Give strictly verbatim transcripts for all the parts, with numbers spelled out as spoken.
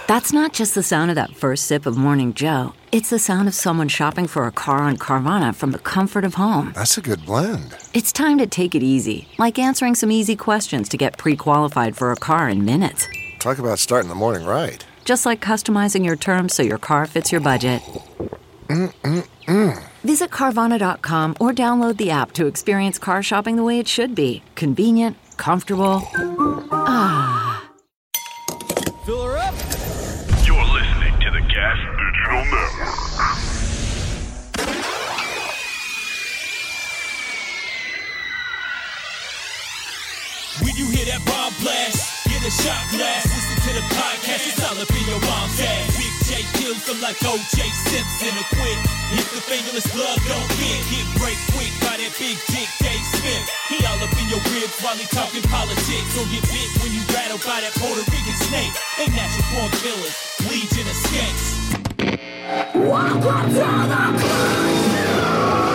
That's not just the sound of that first sip of Morning Joe. It's the sound of someone shopping for a car on Carvana from the comfort of home. That's a good blend. It's time to take it easy, like answering some easy questions to get pre-qualified for a car in minutes. Talk about starting the morning right. Just like customizing your terms so your car fits your budget. Mm-mm-mm. Visit Carvana dot com or download the app to experience car shopping the way it should be. Convenient, comfortable. Ah. Fill her up. You're listening to the Gas Digital Network. When you hear that bomb blast, get a shot glass. Listen to the podcast, it's all up in your mom's ass. Big J kills them like O J Simpson or quit. If the fingerless glove don't fit, get break quick by that big dick Dave Smith. He all up in your ribs while he talking politics. Or get bit when you rattled by that Puerto Rican snake. They natural born killers, legion of skanks. Welcome to the club.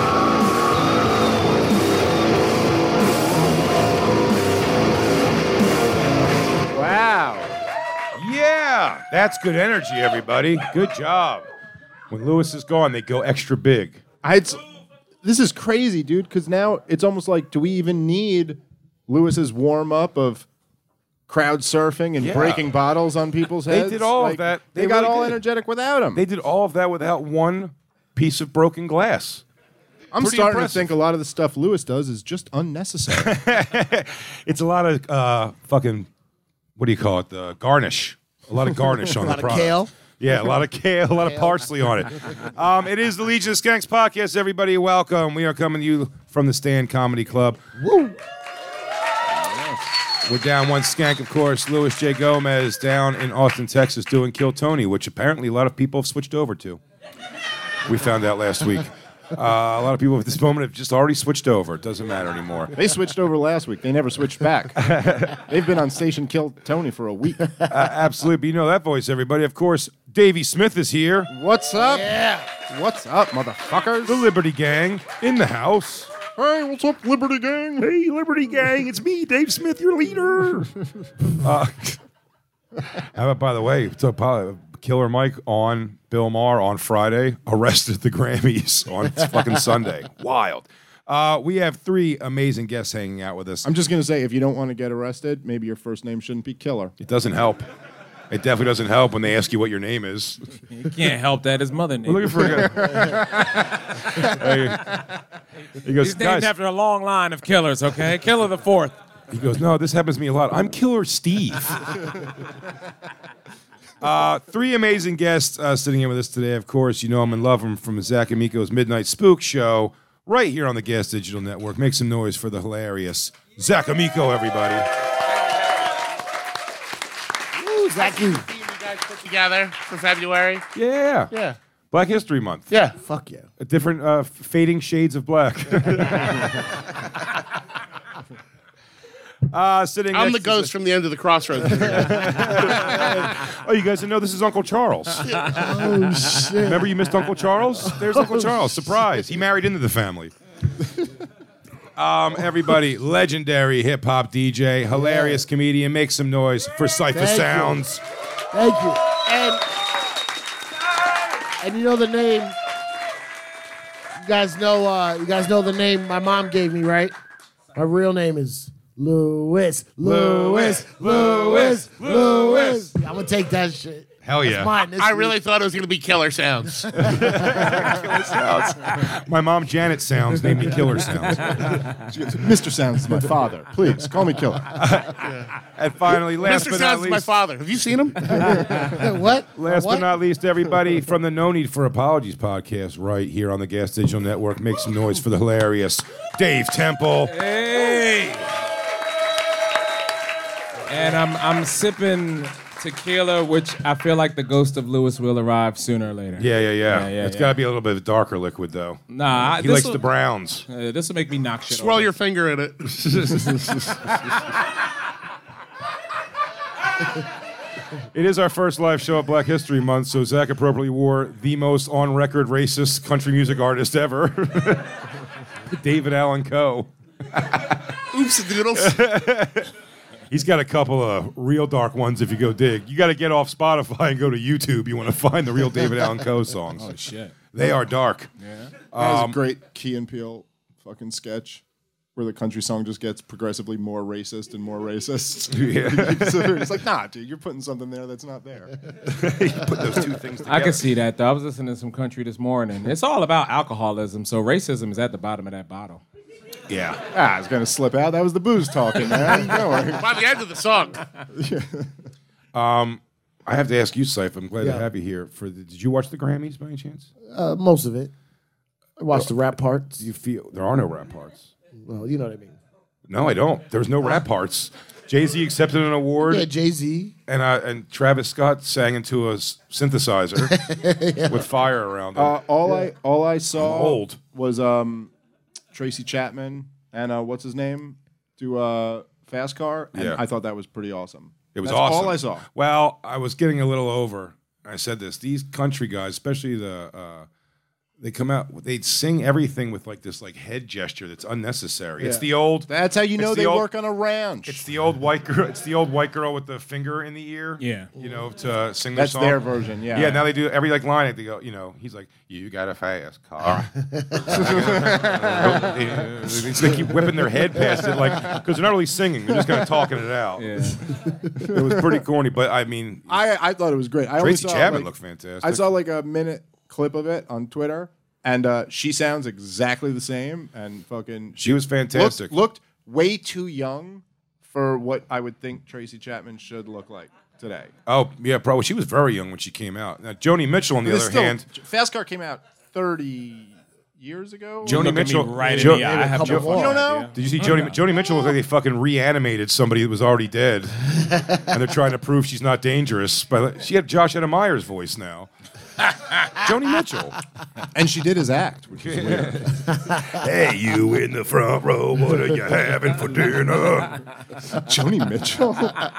Wow. Yeah, that's good energy, everybody. Good job. When Lewis is gone, they go extra big. I, it's, this is crazy, dude, because now it's almost like, do we even need Lewis's warm-up of crowd surfing and Yeah. breaking bottles on people's They heads? did all Like, of that. They, They got really all did. energetic without him. They did all of that without one piece of broken glass. I'm Pretty starting impressive. to think a lot of the stuff Lewis does is just unnecessary. It's a lot of uh, fucking, what do you call it? The garnish. A lot of garnish on A the lot of product. kale. Yeah, a lot of kale, a lot of parsley on it. Um, it is the Legion of Skanks podcast. Everybody, welcome. We are coming to you from the Stand Comedy Club. Woo! We're down one skank, of course. Louis J. Gomez down in Austin, Texas, doing Kill Tony, which apparently a lot of people have switched over to. We found out last week. Uh, a lot of people at this moment have just already switched over. It doesn't matter anymore. They switched over last week. They never switched back. They've been on Station Kill Tony for a week. Uh, absolutely. But you know that voice, everybody. Of course, Davey Smith is here. What's up? Yeah. What's up, motherfuckers? The Liberty Gang in the house. Hey, what's up, Liberty Gang? Hey, Liberty Gang, it's me, Dave Smith, your leader. uh, how about, by the way, so, uh, Killer Mike on Bill Maher on Friday, arrested at the Grammys on fucking Sunday. Wild. Uh, we have three amazing guests hanging out with us. I'm just going to say, if you don't want to get arrested, maybe your first name shouldn't be Killer. It doesn't help. It definitely doesn't help when they ask you what your name is. You can't help that. His mother name. We're looking for a guy. He goes, He's named guys. after a long line of killers, okay? Killer the fourth. He goes, no, this happens to me a lot. I'm Killer Steve. uh, three amazing guests uh, sitting here with us today. Of course, you know them and love them from Zach Amico's Midnight Spook Show, right here on the Gas Digital Network. Make some noise for the hilarious Zach Amico, everybody. Ooh, Zachy. You guys put together for February. Yeah. Yeah. Black History Month. Yeah. Fuck yeah. A different uh, fading shades of black. uh, sitting I'm next the to ghost from the end of the crossroads. Oh, you guys didn't know this is Uncle Charles. Oh, shit. Remember you missed Uncle Charles? There's Uncle Charles. Surprise. He married into the family. Um, everybody, legendary hip-hop D J, hilarious comedian. Make some noise for Cypher Thank you. Sounds. Thank you. And, and you know the name. You guys know. Uh, you guys know the name my mom gave me, right? My real name is Louis. Louis. Louis. Louis. I'm gonna take that shit. Hell yeah. That's mine this I week. really thought it was going to be Killer Sounds. My mom, Janet Sounds, named me Killer Sounds. Mister Sounds is my father. Please, call me Killer. And finally, last Mister but Sounds not is my least, father. Have you seen him? What? last what? but not least, everybody from the No Need for Apologies podcast right here on the Gas Digital Network. Make some noise for the hilarious Dave Temple. Hey! And I'm I'm sipping tequila, which I feel like the ghost of Lewis will arrive sooner or later. Yeah, yeah, yeah. Yeah, yeah, it's yeah. got to be a little bit of a darker liquid, though. Nah, He this likes will- the browns. Uh, this will make me knock shit Swirl over. your finger in it. It is our first live show of Black History Month, so Zach appropriately wore the most on-record racist country music artist ever, David Allan Coe. Oops, doodles. He's got a couple of real dark ones if you go dig. You got to get off Spotify and go to YouTube. You want to find the real David Allan Coe songs. Oh shit. They are dark. Yeah. That was Um, a great Key and Peele fucking sketch where the country song just gets progressively more racist and more racist. Yeah. So it's like, nah, dude, you're putting something there that's not there. You put those two things together. I can see that though. I was listening to some country this morning. It's all about alcoholism, so racism is at the bottom of that bottle. Yeah. Ah, it's gonna slip out. That was the booze talking, man. Don't worry. By the end of the song. Um, I have to ask you, Syph. I'm glad Yeah. to have you here. For the, did you watch the Grammys by any chance? Uh, most of it. I watched the rap parts. Do you feel there are no rap parts? Well, you know what I mean. No, I don't. There's no rap parts. Jay-Z accepted an award. Yeah, Jay-Z. And uh, and Travis Scott sang into a s- synthesizer Yeah. with fire around him. Uh, all I all I saw I'm old. was um, Tracy Chapman and uh, what's his name do uh, Fast Car. And Yeah. I thought that was pretty awesome. It was That's awesome. all I saw. Well, I was getting a little over. I said this. These country guys, especially the, uh, they come out. They sing everything with like this like head gesture that's unnecessary. It's Yeah. the old. That's how you know it's the they old- work on a ranch. It's the old white girl. It's the old white girl with the finger in the ear. Yeah. You know, to sing their That's song. their version. Yeah. Yeah. Now they do every like line. They go. You know, he's like, "You got a fast car." They keep whipping their head past it, like because they're not really singing. They're just kind of talking it out. Yeah. It was pretty corny, but I mean, I I thought it was great. I only Tracy saw, Chapman like- looked fantastic. I saw like a minute clip of it on Twitter, and uh, she sounds exactly the same. And fucking, She was fantastic. Looked, looked way too young for what I would think Tracy Chapman should look like today. Oh yeah, probably. She was very young when she came out. Now, Joni Mitchell, on the But it's other still- hand, Fast Car came out thirty years ago. Joni Look at me Mitchell, right Jo- in the eye. I have couple no more. fucking You don't know? idea. Did you see Joni? Joni Mitchell looked like they fucking reanimated somebody that was already dead, and they're trying to prove she's not dangerous. But she had Josh Adam Meyer's voice now. Joni Mitchell. And she did his act, which is weird. Hey, you in the front row, what are you having for dinner? Joni Mitchell.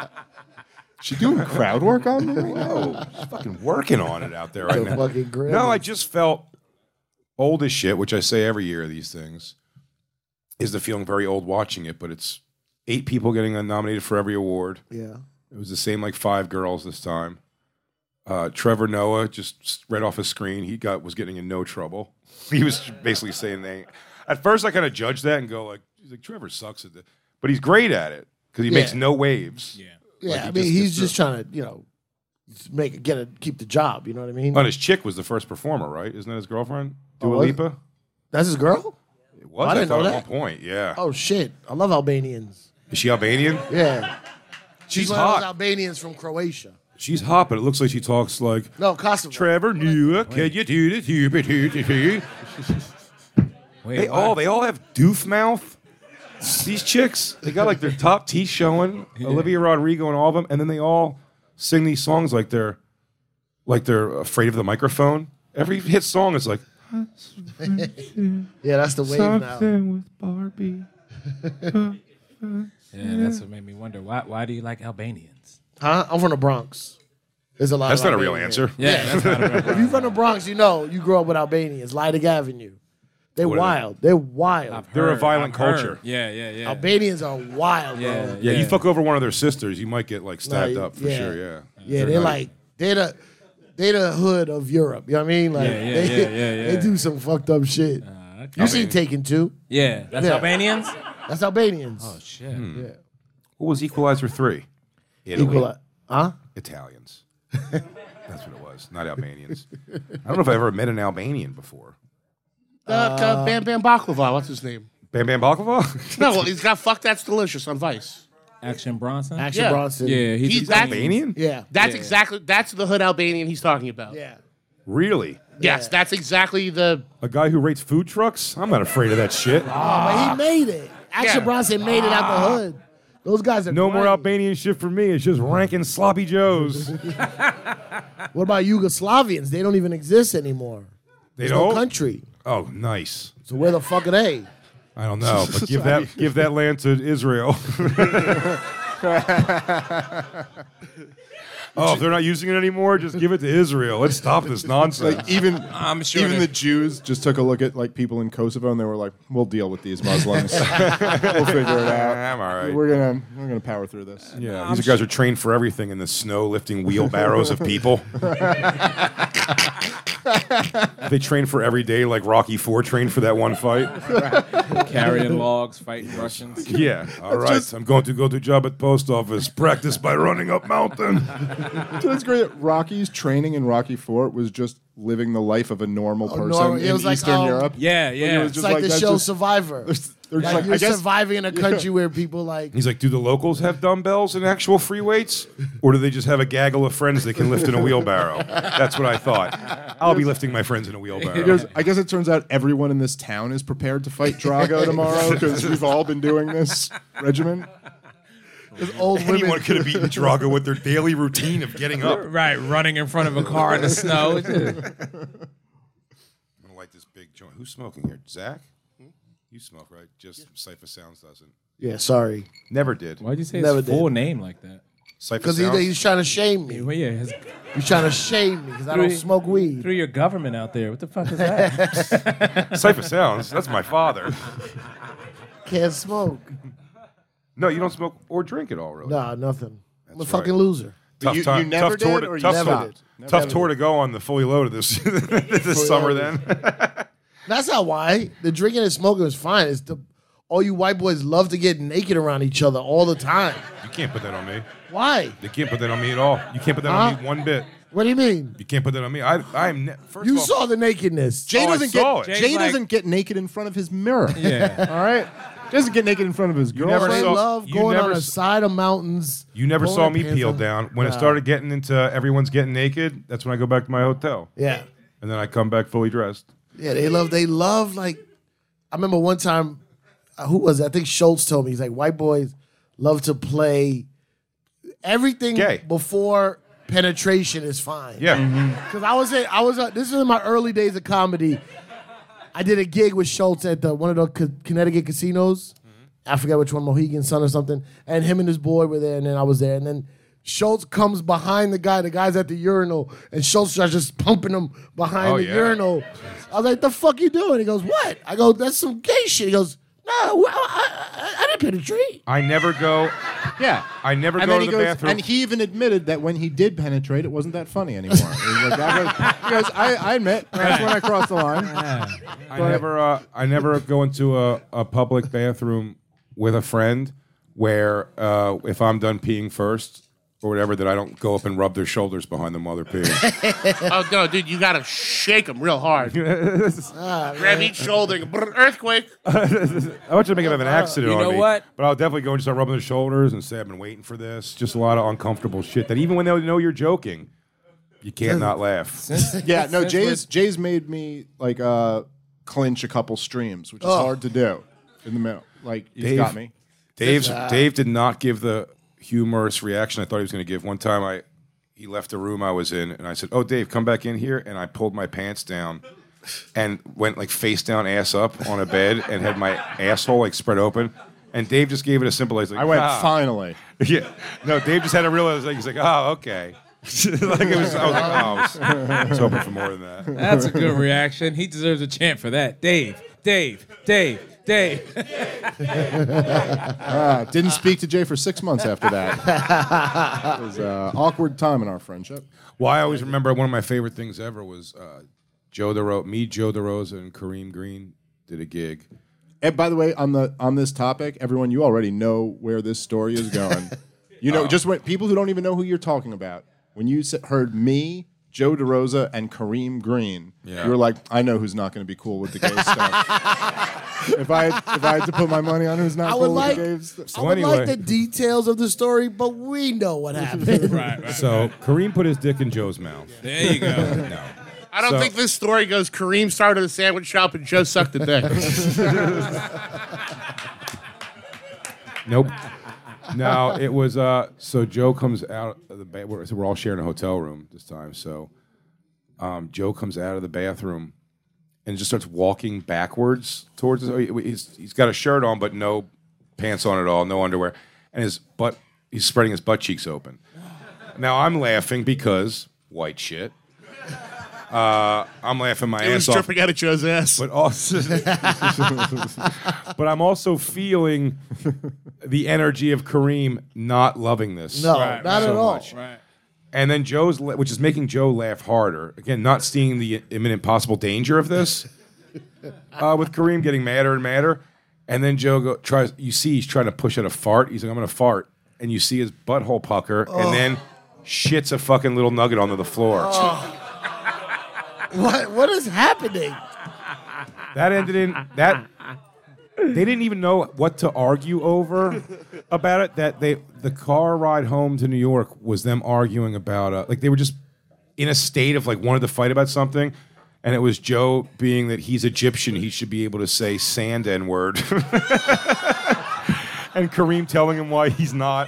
She doing crowd work on me? Whoa, she's fucking working on it out there right The now. fucking Grammys. No, I just felt old as shit, which I say every year of these things, is the feeling very old watching it, but it's eight people getting nominated for every award. Yeah. It was the same like five girls this time. Uh, Trevor Noah just read off a screen. He got was getting in no trouble. He was basically saying they. At first, I kind of judged that and go like, he's like Trevor sucks at it, but he's great at it because he Yeah. makes no waves. Yeah. Yeah, Like, he I mean, just he's gets just trying to, you know, make it, get it, keep the job. You know what I mean? And his chick was the first performer, right? Isn't that his girlfriend, Oh, Dua was it? Lipa? That's his girl? It was. I I, didn't thought know at that. one point. Yeah. Oh, shit. I love Albanians. Is she Albanian? Yeah. She's one of those hot. Albanians from Croatia. She's hot, but it looks like she talks like No, Kosovo. Trevor Noah. Can you do the tube tube? Wait, They what? all they all have doof mouth. These chicks, they got like their top teeth showing. Olivia Rodrigo and all of them, and then they all sing these songs like they're like they're afraid of the microphone. Every hit song is like Yeah, that's the wave now. with Barbie. Yeah, that's what made me wonder. Why why do you like Albanians? Huh? I'm from the Bronx. There's a lot That's of not a real Albanians answer. here. Yeah, that's not a real If you're from the Bronx, you know you grew up with Albanians. Lydig Avenue. They're What are they? wild. They're wild. I've They're a heard, violent I've heard. culture. Yeah, yeah, yeah. Albanians are wild, Yeah, bro. Yeah, you fuck over one of their sisters, you might get like stabbed Like, up for yeah. sure. Yeah. Yeah, they're not- like they're the they're the hood of Europe. You know what I mean? Like Yeah, yeah, they, yeah, yeah, they yeah. do some fucked up shit. okay. You seen Taken Two? Yeah, that's Yeah. Albanians. That's Albanians. Oh shit. Yeah. What was Equalizer three? Italy. Equal, huh? Italians. That's what it was, not Albanians. I don't know if I ever met an Albanian before. Uh, uh, Bam Bam Baklava, what's his name? Bam Bam Baklava? No, well, he's got Fuck That's Delicious on Vice. Action Bronson. Action Yeah. Bronson. Yeah, he's, He's a- that- Albanian? Yeah. That's Yeah. exactly, that's the hood Albanian he's talking about. Yeah. Really? Yes, that's exactly the, A guy who rates food trucks? I'm not afraid of that shit. Oh, but he made it. Action Yeah. Bronson made it out the hood. Those guys are No more grimy. Albanian shit for me. It's just ranking sloppy joes. What about Yugoslavians? They don't even exist anymore. They There's no don't? country. Oh, nice. So where the fuck are they? I don't know, but give that give that land to Israel. Oh, if they're not using it anymore, just give it to Israel. Let's stop this nonsense. Like even I'm sure even they- the Jews just took a look at like people in Kosovo and they were like, "We'll deal with these Muslims. We'll figure it out. I'm all right. We're gonna we're gonna power through this." Yeah, these guys are trained for everything in the snow, lifting wheelbarrows of people. They train for every day, like Rocky Four trained for that one fight. Carrying logs, fighting Russians. Yeah, all right. just- I'm going to go to job at post office. Practice by running up mountain. So it's great. that Rocky's training in Rocky Four was just living the life of a normal person normal- it in was like, Eastern um, Europe. Yeah, It yeah. was It's just like, the that's show just- Survivor. They're just Like, like, you're I guess surviving in a country where people like. He's like, do the locals have dumbbells and actual free weights? Or do they just have a gaggle of friends they can lift in a wheelbarrow? That's what I thought. I'll be lifting my friends in a He wheelbarrow. goes, I guess it turns out everyone in this town is prepared to fight Drago tomorrow because we've all been doing this regimen. Old Anyone women. could have beaten Drago with their daily routine of getting up. Right, running in front of a car in the snow. I'm gonna light this big joint. Who's smoking here? Zach? You smoke, right? Just Cypher Sounds doesn't. Yeah, sorry. Never did. Why'd you say Never his full did. name like that? Cypher Because he, Sounds? he's trying to shame me. Well, yeah, his, He's trying to shame me because I don't Threw- smoke weed. through your government out there. What the fuck is that? Cypher Sounds. That's my father. Can't smoke. No, you don't smoke or drink at all, really. Nah, nothing. I'm a That's fucking right. loser. Tough You- time. you never tough tour did, to, or you tough, never tour- did? tough Never tour to go on the fully loaded this this summer. Then That's not why. The drinking and smoking is fine. It's the all you white boys love to get naked around each other all the time. you can't put that on me. Why? You can't put that on me at all. You can't put that Huh? on me one bit. What do you mean? You can't put that on me. I I am ne- first You of all, saw the nakedness. Jay Oh, I doesn't saw get it. Jay Jay's like- doesn't get naked in front of his mirror. Yeah. All right. Jay doesn't get naked in front of his never girlfriend. They saw- love you going never on the s- side of mountains. you never pulling saw their me pants peeled down. down. When it Nah. started getting into everyone's getting naked, that's when I go back to my hotel, Yeah. and then I come back fully dressed. Yeah, they love. They love like. I remember one time, uh, who was it? I think Schultz told me he's like white boys love to play everything Gay. before penetration is fine. Yeah, Because I was in, I was uh, this is in my early days of comedy. I did a gig with Schultz at the, one of the Co- Connecticut casinos. I forget which one, Mohegan Sun or something. And him and his boy were there, and then I was there, and then. Schultz comes behind the guy. The guy's at the urinal, and Schultz starts just pumping him behind Oh, the yeah. urinal. I was like, "The fuck you doing?" He goes, "What?" I go, "That's some gay shit." He goes, "No, well, I, I, I didn't penetrate." I never go. Yeah. I never And go then to he the goes, bathroom. and he even admitted that when he did penetrate, it wasn't that funny anymore. He was like, that was- he goes, I, I admit, that's when I crossed the line. I never, uh, I never go into a, a public bathroom with a friend where uh, if I'm done peeing first or whatever, that I don't go up and rub their shoulders behind them while they're peeing. Oh no, dude, you gotta shake them real hard. Grab each shoulder, and brr, earthquake. I want you to make it have an accident You know on me. what? But I'll definitely go and start rubbing their shoulders and say I've been waiting for this. Just a lot of uncomfortable shit that even when they know you're joking, you can't not laugh. Yeah, no, Since Jay's Jay's made me like uh, clinch a couple streams, which is Oh. hard to do in the middle. Like he's Dave- got me. Dave's Dave did not give the humorous reaction I thought he was going to give. One time, I he left a room I was in, and I said, "Oh, Dave, come back in here." And I pulled my pants down and went like face down, ass up on a bed, and had my asshole like spread open. And Dave just gave it a simple. He's like, I went ah. finally. Yeah, no, Dave just had to realize. Like, he's like, "Oh, okay." like it was, I was like, "Oh, I was, I was hoping for more than that." That's a good reaction. He deserves a chant for that. Dave, Dave, Dave, Dave. Uh, didn't speak to Jay for six months after that. It was an awkward time in our friendship. Well, I always remember one of my favorite things ever was uh, Joe DeRosa. Me, Joe DeRosa, and Kareem Green did a gig. And by the way, on the on this topic, everyone, you already know where this story is going. You know, just when people who don't even know who you're talking about, when you s- heard me, Joe DeRosa, and Kareem Green, Yeah. you were like, I know who's not going to be cool with the gay stuff. if I if I had to put my money on who's not I cool would with like, the gay stuff. I would anyway. like the details of the story, but we know what happened. Right, right. So Kareem put his dick in Joe's mouth. There you go. No. I don't So- think this story goes. Kareem started a sandwich shop and Joe sucked the dick. Nope. No, it was uh so Joe comes out of the ba- we're, so we're all sharing a hotel room this time. So um, Joe comes out of the bathroom and just starts walking backwards towards us. He's, he's got a shirt on but no pants on at all, no underwear. And his butt he's spreading his butt cheeks open. Now I'm laughing because white shit. Uh, I'm laughing my It was ass off. dripping out of Joe's ass. But also, but I'm also feeling the energy of Kareem not loving this. No, Right, not so at all. much. Right. And then Joe's, la- which is making Joe laugh harder. Again, not seeing the imminent possible danger of this. Uh, with Kareem getting madder and madder, and then Joe go, tries. You see, he's trying to push out a fart. He's like, "I'm gonna fart," and you see his butthole pucker, and then shits a fucking little nugget onto the floor. What what is happening? That ended in that. They didn't even know what to argue over about it. That they the car ride home to New York was them arguing about uh, like they were just in a state of like wanted to fight about something, and it was Joe being that he's Egyptian, he should be able to say sand N word, and Kareem telling him why he's not.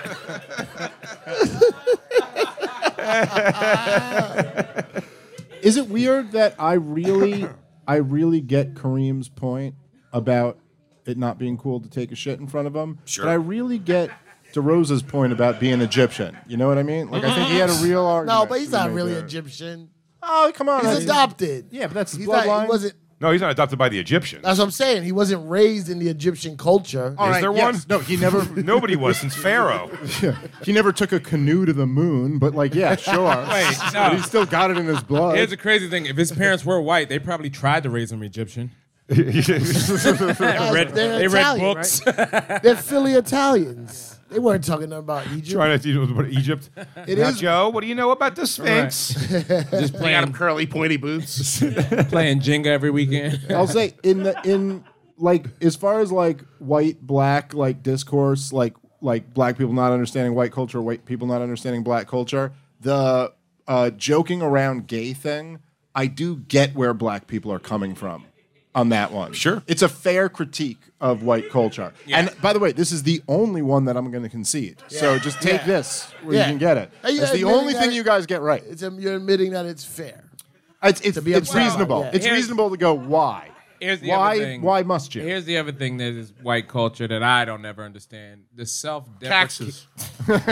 Is it weird that I really, I really get Kareem's point about it not being cool to take a shit in front of him? Sure. But I really get DeRosa's point about being Egyptian. You know what I mean? Like, I think he had a real argument. No, but he's to not make really there. Egyptian. Oh, come on. He's that's- adopted. Yeah, but that's his He's not, bloodline. he wasn't. No, he's not adopted by the Egyptians. That's what I'm saying. He wasn't raised in the Egyptian culture. All Is right, there yes. one? No, he never. Nobody was since Pharaoh. He never took a canoe to the moon, but like, yeah, sure. Wait, But no. he's still got it in his blood. Here's the crazy thing: if his parents were white, they probably tried to raise him Egyptian. Uh, Read, they're they read Italian, books. right? They're Philly Italians. They weren't talking about Egypt. Trying to do about Egypt. It now, is- Joe, what do you know about the Sphinx? Just They got him playing, curly, pointy boots. playing Jenga every weekend. I'll say in the in like as far as like white black like discourse, like like black people not understanding white culture, white people not understanding black culture, the uh, joking around gay thing, I do get where black people are coming from on that one. Sure. It's a fair critique of white culture. And by the way, this is the only one that I'm going to concede. So just take Yeah. this where Yeah. you can get it. Are you It's the admitting only that thing it- you guys get right. It's um, you're admitting that it's fair. It's it's, be it's upset about, reasonable. yeah. It's Here's- reasonable to go why. Here's the why other thing. why must you? Here's the other thing that is white culture that I don't ever understand: the self Taxes. What'd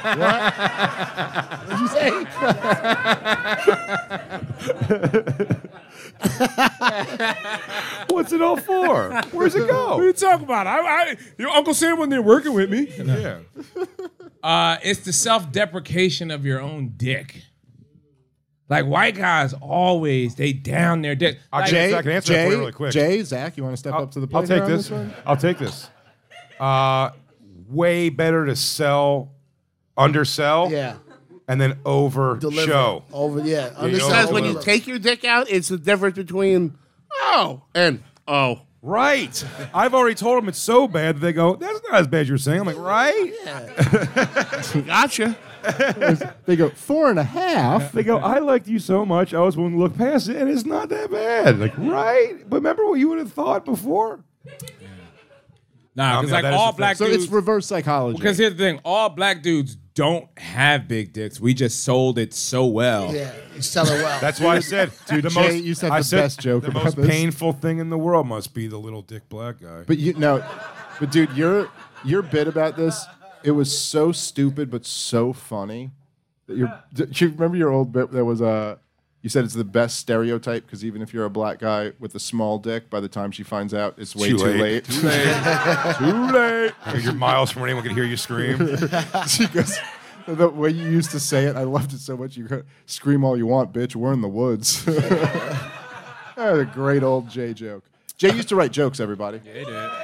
you say? What's it all for? Where's it go? What are you talking about? I, I, your Uncle Sam wasn't there working with me. Yeah. Uh, it's the self-deprecation of your own dick. Like white guys always, they down their dick. I'll Like, Jay- I can answer that Jay, for you really quick. Jay, Zach, you want to step up to the plate? I'll take here on this. one? I'll take this. Uh, way better to sell, undersell, Yeah. and then over Deliver. show. Over, yeah. you Understand know, Because when you over. take your dick out, it's the difference between oh and oh. Right. I've already told them it's so bad that they go, that's not as bad as you're saying. I'm like, right? Gotcha. They go four and a half. They go, I liked you so much, I was willing to look past it, and it's not that bad. Like, right? But remember what you would have thought before? Nah, Um, because no, like that is all the thing. black So dudes. it's reverse psychology. Because here's the thing: all black dudes don't have big dicks. We just sold it so well. Yeah, you sell it well. That's why I said, dude, the Jay, most, you said I the best joke The about most this. painful thing in the world must be the little dick black guy. but you no, but dude, your your bit about this, it was so stupid but so funny. That you're, do you remember your old bit? There was a. You said it's the best stereotype because even if you're a black guy with a small dick, by the time she finds out, it's way Too too, late. late. Too late. Too late. You're miles from where anyone can hear you scream. She goes, the way you used to say it, I loved it so much. You go, scream all you want, bitch. We're in the woods. That was a great old Jay joke. Jay used to write jokes, everybody. Yeah, they did.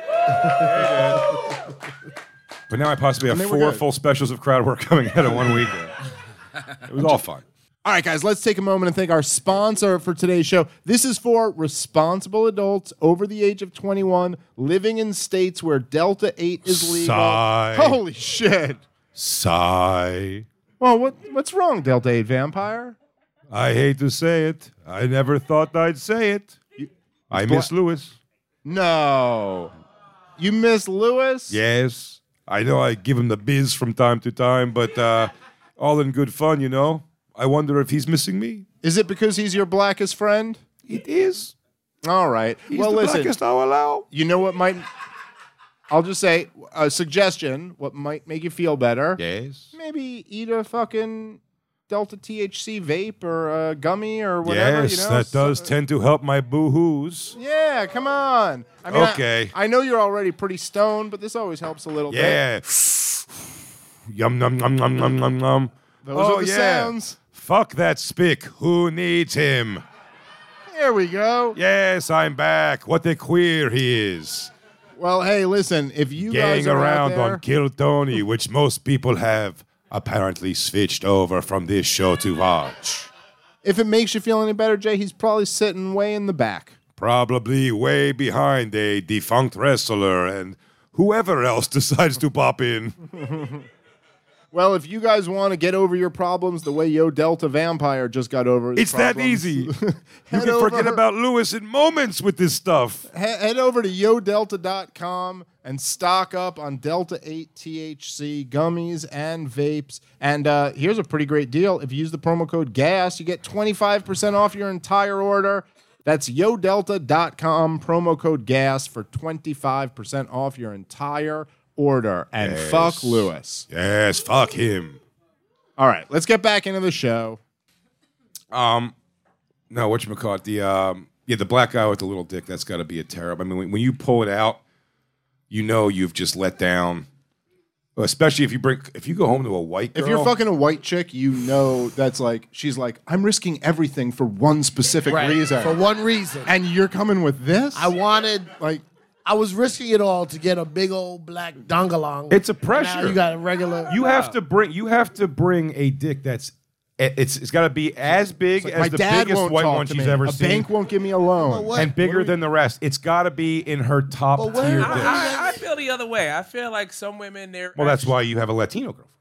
But now I possibly have And they were four good. full specials of crowd work coming out in one weekend. It was all fun. All right, guys, let's take a moment and thank our sponsor for today's show. This is for responsible adults over the age of twenty-one living in states where Delta eight is legal. Sigh. Holy shit. Sigh. Well, what, what's wrong, Delta eight Vampire? I hate to say it. I never thought I'd say it. I bla- miss Lewis. No. You miss Lewis? Yes. I know I give him the biz from time to time, but uh, all in good fun, you know. I wonder if he's missing me. Is it because he's your blackest friend? It is. All right. He's well, the listen. blackest I'll allow. You know what might I'll just say a suggestion. What might make you feel better? Yes. Maybe eat a fucking Delta T H C vape or a gummy or whatever. Yes, you know? that does So- tend to help my boo-hoos. Yeah, come on. I mean, Okay. I, I know you're already pretty stoned, but this always helps a little bit. Yeah. Yum, num, num, num, num, num, num. Those oh, are the yeah. sounds. Fuck that spick. Who needs him? There we go. Yes, I'm back. What a queer he is. Well, hey, listen, if you Gang guys are around out there, on Kill Tony, which most people have apparently switched over from this show to watch. if it makes you feel any better, Jay, he's probably sitting way in the back. Probably way behind a defunct wrestler and whoever else decides to pop in. Well, if you guys want to get over your problems the way Yo Delta Vampire just got over his It's that problems, easy. You head can forget over- about Lewis in moments with this stuff. he- head over to yo delta dot com and stock up on Delta eight T H C gummies and vapes. And uh, here's a pretty great deal. If you use the promo code GAS, you get twenty-five percent off your entire order. That's yo delta dot com, promo code GAS for twenty-five percent off your entire order. And Yes. fuck Lewis. Yes, fuck him. All right, let's get back into the show. Um, no, whatchamacallit, the um, yeah, the black guy with the little dick. That's got to be a terrible. I mean, when, when you pull it out, you know you've just let down. Especially if you bring, if you go home to a white girl. If you're fucking a white chick, you know that's like, she's like, I'm risking everything for one specific Right, reason. for one reason. And you're coming with this? I wanted, like, I was risking it all to get a big old black dongalong. It's a Now pressure. you got a regular. You have to bring. You have to bring a dick that's. It's it's got to be as big like, as my the dad biggest won't white talk one to she's me. ever a seen, bank won't give me a loan. what? and bigger than the rest. It's got to be in her top But where- tier I- dick. I, I feel the other way. I feel like some women they're Well, that's why you have a Latino girlfriend.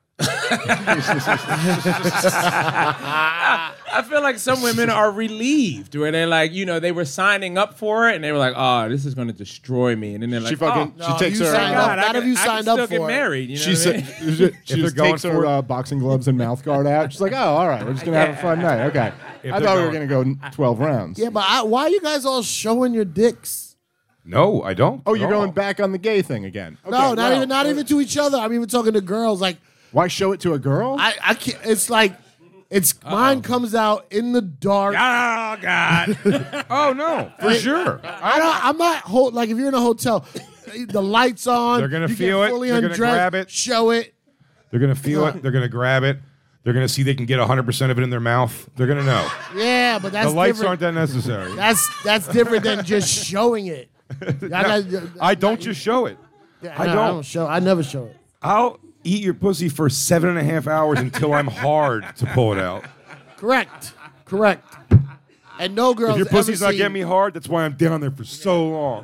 I feel like some women are relieved where they're like, you know, they were signing up for it and they were like, oh, this is going to destroy me. And then they're like, She fucking, oh, she No, takes you her, signed uh, up. God, I None can- of you I can signed still up get for it. married. You know she, what I sa- mean? she, she they're just going takes her for it- uh, boxing gloves and mouth guard out. She's like, oh, all right, we're just going to have a fun night. Okay. If I they're thought we were going going- to go twelve rounds. Yeah, but I, why are you guys all showing your dicks? No, I don't. Oh, you're No. going back on the gay thing again. Okay, no, not well, even not even to each other. I'm even talking to girls. Like Why show it to a girl? I, I can't. It's like it's mine comes out in the dark. Oh, God. Oh no, for sure. I don't, I'm not hold, like if you're in a hotel, the lights on. They're gonna you feel get it, Fully they're gonna undressed, grab it. Show it. They're gonna feel it. They're gonna grab it. They're gonna see they can get one hundred percent of it in their mouth. They're gonna know. Yeah, but that's the lights different. aren't that necessary. That's that's different than just showing it. I, I don't just show it. I no, don't. I don't show. I never show it. I'll eat your pussy for seven and a half hours until I'm hard to pull it out. Correct. Correct. And no girls If your pussy's ever not getting seen, me hard, that's why I'm down there for so long.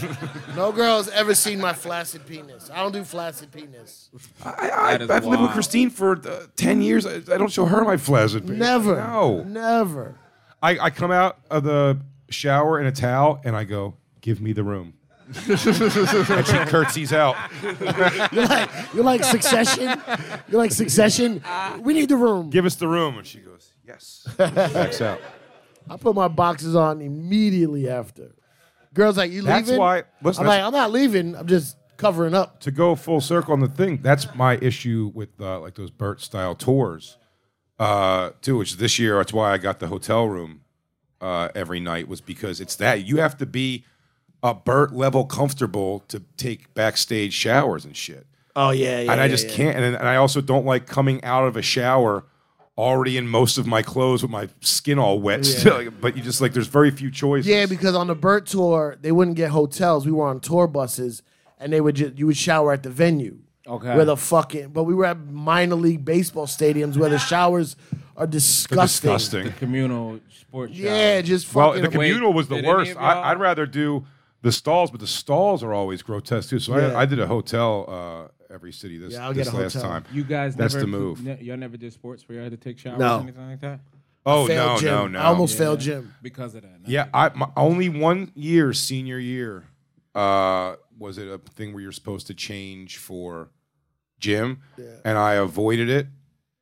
No girls ever seen my flaccid penis. I don't do flaccid penis. I, I, That is I've lived with wild. Christine for uh, ten years. I, I don't show her my flaccid penis. Never. No. Never. I, I come out of the shower in a towel and I go, give me the room. And she curtsies out. You're like you're like Succession. You're like Succession. We need the room. Give us the room. And she goes, yes. Backs out. I put my boxes on immediately after. Girls like, you That's leaving? why- listen, I'm like, that's- I'm not leaving. I'm just covering up. To go full circle on the thing, that's my issue with uh, like those Burt style tours, uh, too. Which this year, that's why I got the hotel room uh, every night, was because it's that you have to be a Burt level comfortable to take backstage showers and shit. Oh yeah, yeah. and I yeah, just yeah. can't. And, and I also don't like coming out of a shower already in most of my clothes with my skin all wet. Still. But you just like, there's very few choices. Yeah, because on the Burt tour, they wouldn't get hotels. We were on tour buses, and they would just you would shower at the venue. Okay. Where the fucking but we were at minor league baseball stadiums where the showers are They're disgusting. disgusting. Communal sports shower. Yeah, just Well, fucking. the communal Wait, was the did any worst. of I, y'all- I'd rather do the stalls, but the stalls are always grotesque too. So Yeah. I, I did a hotel uh, every city this, Yeah, I'll this get a last hotel. time. You guys That's never, the move. Ne- y'all never did sports where you had to take showers No. or anything like that? Oh failed no, gym. no, no! I almost Yeah. failed gym. Because of that. no? Yeah, I my, only one year, senior year, uh, was it a thing where you're supposed to change for gym, and I avoided it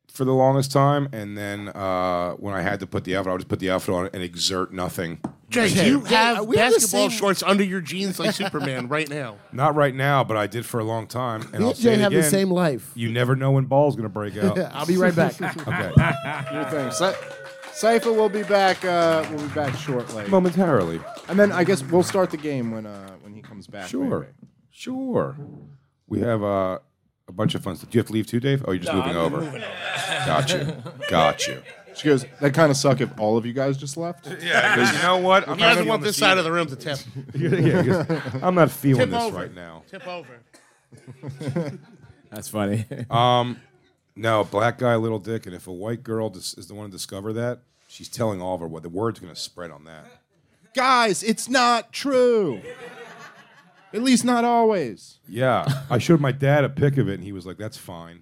for the longest time, and then uh, when I had to put the outfit, I would just put the outfit on and exert nothing. Jay, do you have we have the basketball same- shorts under your jeans like Superman right now? Not right now, but I did for a long time. And Me I'll and say Jay it have again, the same life. You never know when ball's going to break out. I'll be right back. Okay. Your thing. Cy- Cypher will be back. Uh, we'll be back shortly. Momentarily. And then I guess we'll start the game when uh, when he comes back. Sure. maybe. Sure. We have uh, a bunch of fun stuff. Do you have to leave too, Dave? Oh, you're just moving over. Moving on. Got you. Got you. She goes, that kind of suck if all of you guys just left. Yeah, because you know what? I'm He doesn't not want this side of the room to tip. yeah, 'cause I'm not feeling Tip this over. right now. Tip over. That's funny. Um, no, black guy, little dick, and if a white girl dis- is the one to discover that, she's telling all of her what the word's going to spread on that. Guys, it's not true. At least not always. Yeah, I showed my dad a pic of it, and he was like, "That's fine."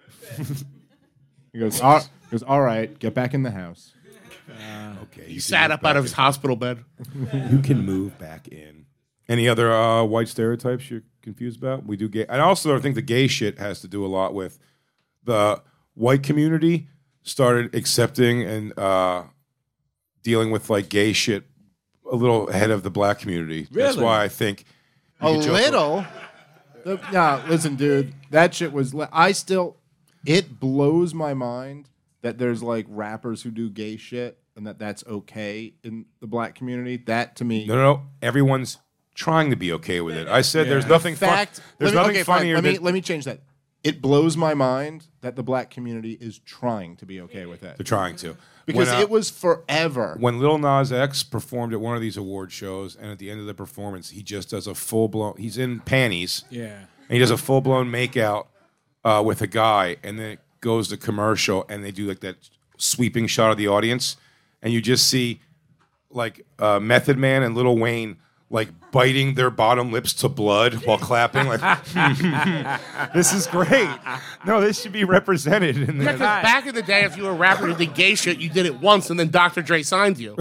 He goes, all, he goes, all right, get back in the house. Okay, He sat up out of his hospital bed. You can move back in. Any other uh, white stereotypes you're confused about? We do gay. I also think the gay shit has to do a lot with the white community started accepting and uh, dealing with like gay shit a little ahead of the black community. That's Really? why I think you A could joke- little? The- Nah, listen, dude. That shit was. Li- I still. It blows my mind that there's like rappers who do gay shit and that that's okay in the black community. That to me. No, no, no. Everyone's trying to be okay with it. I said there's nothing. In fact, fun- there's let me, nothing okay, fine. funnier. Let me than, let me change that. It blows my mind that the black community is trying to be okay with that they're trying to because When, uh, it was forever. when Lil Nas X performed at one of these award shows, and at the end of the performance, he just does a full blown. He's in panties. Yeah. And he does a full blown makeout uh, with a guy, and then it goes to commercial, and they do like that sweeping shot of the audience, and you just see like uh, Method Man and Lil Wayne like biting their bottom lips to blood while clapping. Like, this is great. No, this should be represented in Yeah, the. because back in the day, if you were a rapper who did gay shit, you did it once, and then Doctor Dre signed you.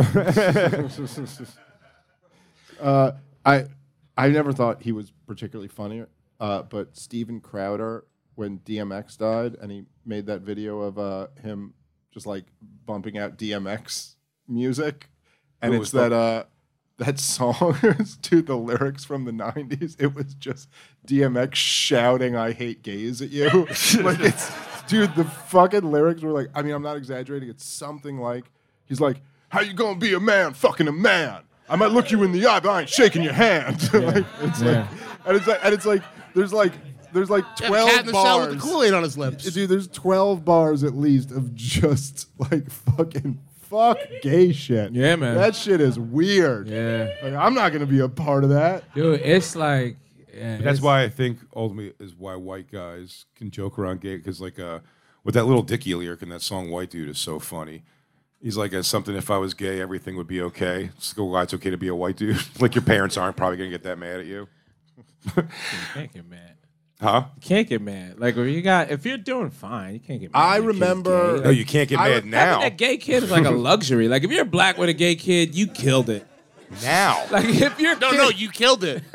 uh, I I never thought he was particularly funny, uh, but Steven Crowder, when D M X died, and he made that video of uh, him just like bumping out D M X music, and Who it's was that uh, that song, dude, the lyrics from the nineties. It was just D M X shouting, "I hate gays" at you. Like it's, dude, the fucking lyrics were like, I mean, I'm not exaggerating. It's something like, he's like, "How you gonna be a man, fucking a man? I might look you in the eye, but I ain't shaking your hand." Like, it's Yeah. like, and it's like, and it's like, there's like, there's like Yeah, the twelve cat in the cell bars. with the Kool-Aid on his lips. Dude, there's twelve bars at least of just like fucking fuck gay shit. Yeah, man. That shit is weird. Yeah. Like, I'm not gonna be a part of that. Dude, it's like. Yeah, That's it's- why I think ultimately is why white guys can joke around gay, because like uh, with that little Dickie lyric in that song "White Dude" is so funny. He's like, as something, if I was gay, everything would be okay. It's, oh, why it's okay to be a white dude. Like your parents aren't probably gonna get that mad at you, You can't get mad. huh? You can't get mad. Like if you got, if you're doing fine, you can't get mad. I when your kid's remember- gay. No, you can't get I- mad Having now. a gay kid is like a luxury. Like if you're black with a gay kid, you killed it. Now, Like if you're No, no, you killed it.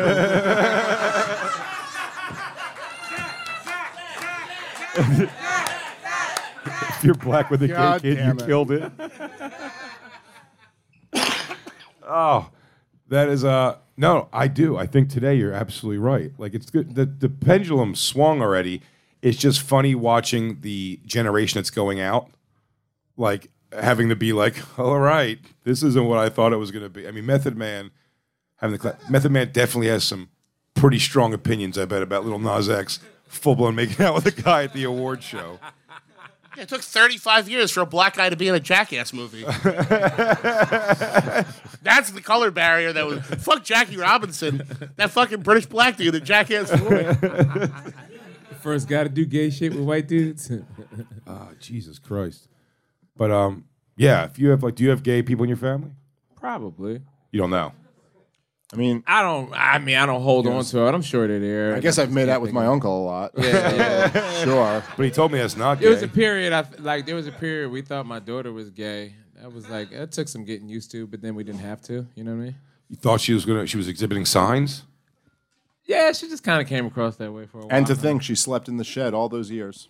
if you're black with a God gay kid, you damn it. killed it. Oh, that is uh no, I do. I think today you're absolutely right. Like it's good. The the pendulum swung already. It's just funny watching the generation that's going out, like having to be like, all right, this isn't what I thought it was going to be. I mean, Method Man, having the cla- Method Man definitely has some pretty strong opinions. I bet about Lil Nas X full blown making out with a guy at the award show. It took thirty-five years for a black guy to be in a Jackass movie. That's the color barrier that was. Fuck Jackie Robinson, that fucking British black dude in Jackass movie. first got to do gay shit with white dudes. Ah, Jesus Christ. But um, yeah. If you have like, do you have gay people in your family? Probably. You don't know. I mean, I don't. I mean, I don't hold on to it. I'm sure they're there. I guess I've made out with my uncle a lot. Yeah, yeah. Sure. But he told me that's not gay. There was a period. I like. There was a period we thought my daughter was gay. That was like. That took some getting used to, but then we didn't have to. You know what I mean? You thought she was gonna. She was exhibiting signs. Yeah, she just kind of came across that way for a while. And to think she slept in the shed all those years.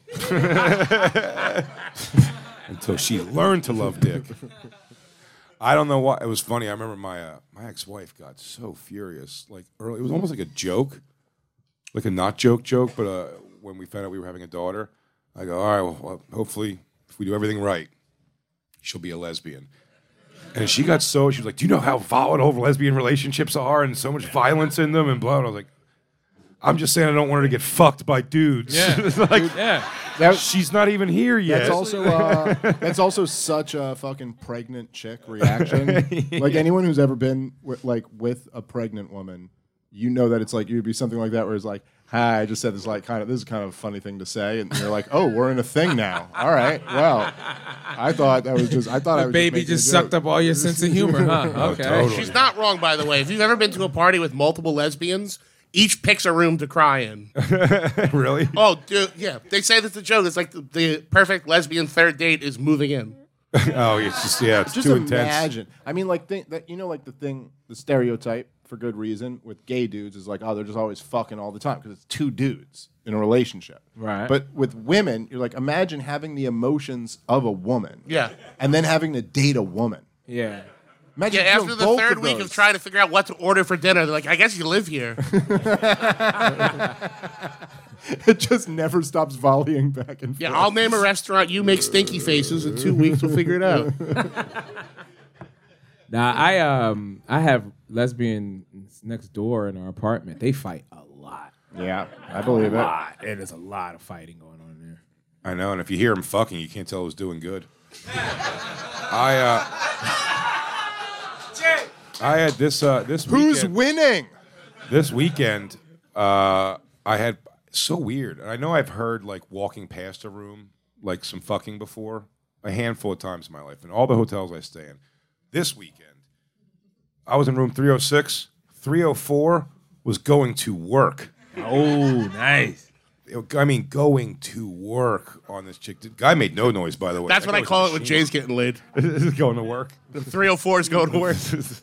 Until she learned to love dick. I don't know why. It was funny. I remember my uh, my ex-wife got so furious. Like early, it was almost like a joke, like a not joke joke. But uh, when we found out we were having a daughter, I go, all right, well, well, hopefully, if we do everything right, she'll be a lesbian. And she got so, she was like, do you know how volatile lesbian relationships are and so much violence in them and blah. And I was like, I'm just saying I don't want her to get fucked by dudes. Yeah, like, yeah. That, she's not even here yet. That's also uh, that's also such a fucking pregnant chick reaction. Like anyone who's ever been with, like with a pregnant woman, you know that it's like you'd be something like that where it's like, "Hi, I just said this like kind of this is kind of a funny thing to say," and you're like, "Oh, we're in a thing now." All right, well, I thought that was just I thought I The was baby just, just making a sucked up all your sense of humor, huh? Oh, Okay. totally. She's not wrong, by the way. If you've ever been to a party with multiple lesbians, each picks a room to cry in. Really? Oh, dude, yeah. They say that's a joke. It's like the, the perfect lesbian third date is moving in. Oh, it's just yeah, it's Just too imagine. intense. I mean, like think that you know, like the thing, the stereotype for good reason with gay dudes is like, oh, they're just always fucking all the time because it's two dudes in a relationship. Right. But with women, you're like, imagine having the emotions of a woman. Yeah. And then having to date a woman. Yeah. Imagine Yeah, feeling after the both third of week those. of trying to figure out what to order for dinner, they're like, I guess you live here. It just never stops volleying back and forth. Yeah, I'll name a restaurant, you make stinky faces, in two weeks we'll figure it out. Now I um I have lesbians next door in our apartment. They fight a lot. Yeah, I believe a it. lot. And there's a lot of fighting going on there. I know, and if you hear him fucking, you can't tell who's doing good. I uh, I had this uh this Who's weekend, winning? this weekend. Uh, I had so weird. And I know I've heard like walking past a room like some fucking before a handful of times in my life, in all the hotels I stay in. This weekend, I was in room three oh six. three oh four was going to work. Oh, nice. I mean, going to work on this chick. The guy made no noise, by the way. That's That what I guy was call a it when machine. Jay's getting laid. Going to work. The three oh four is going to work.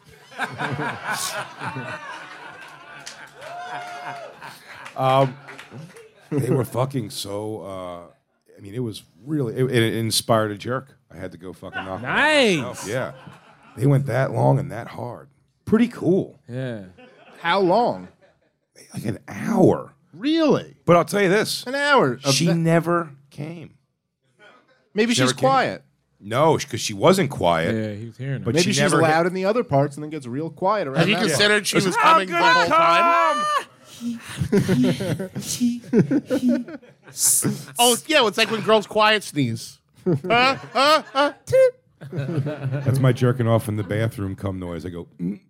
um, they were fucking so. Uh, I mean, it was really. It, it inspired a jerk. I had to go fucking knock. Nice. It out myself. Yeah, they went that long and that hard. Pretty cool. Yeah. How long? Like an hour. Really? But I'll tell you this: An hour. of she that- never came. Maybe She never she's came. quiet. No, because she wasn't quiet. Yeah, he was hearing But it. Maybe she she's never loud hit- in the other parts and then gets real quiet around Have you that part. considered she was coming the whole time? Oh, yeah, it's like when girls quiet sneeze. Huh? Huh? Huh? That's my jerking off in the bathroom cum noise. I go. Mm.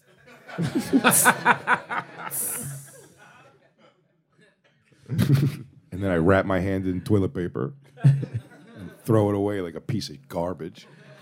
And then I wrap my hand in toilet paper and throw it away like a piece of garbage.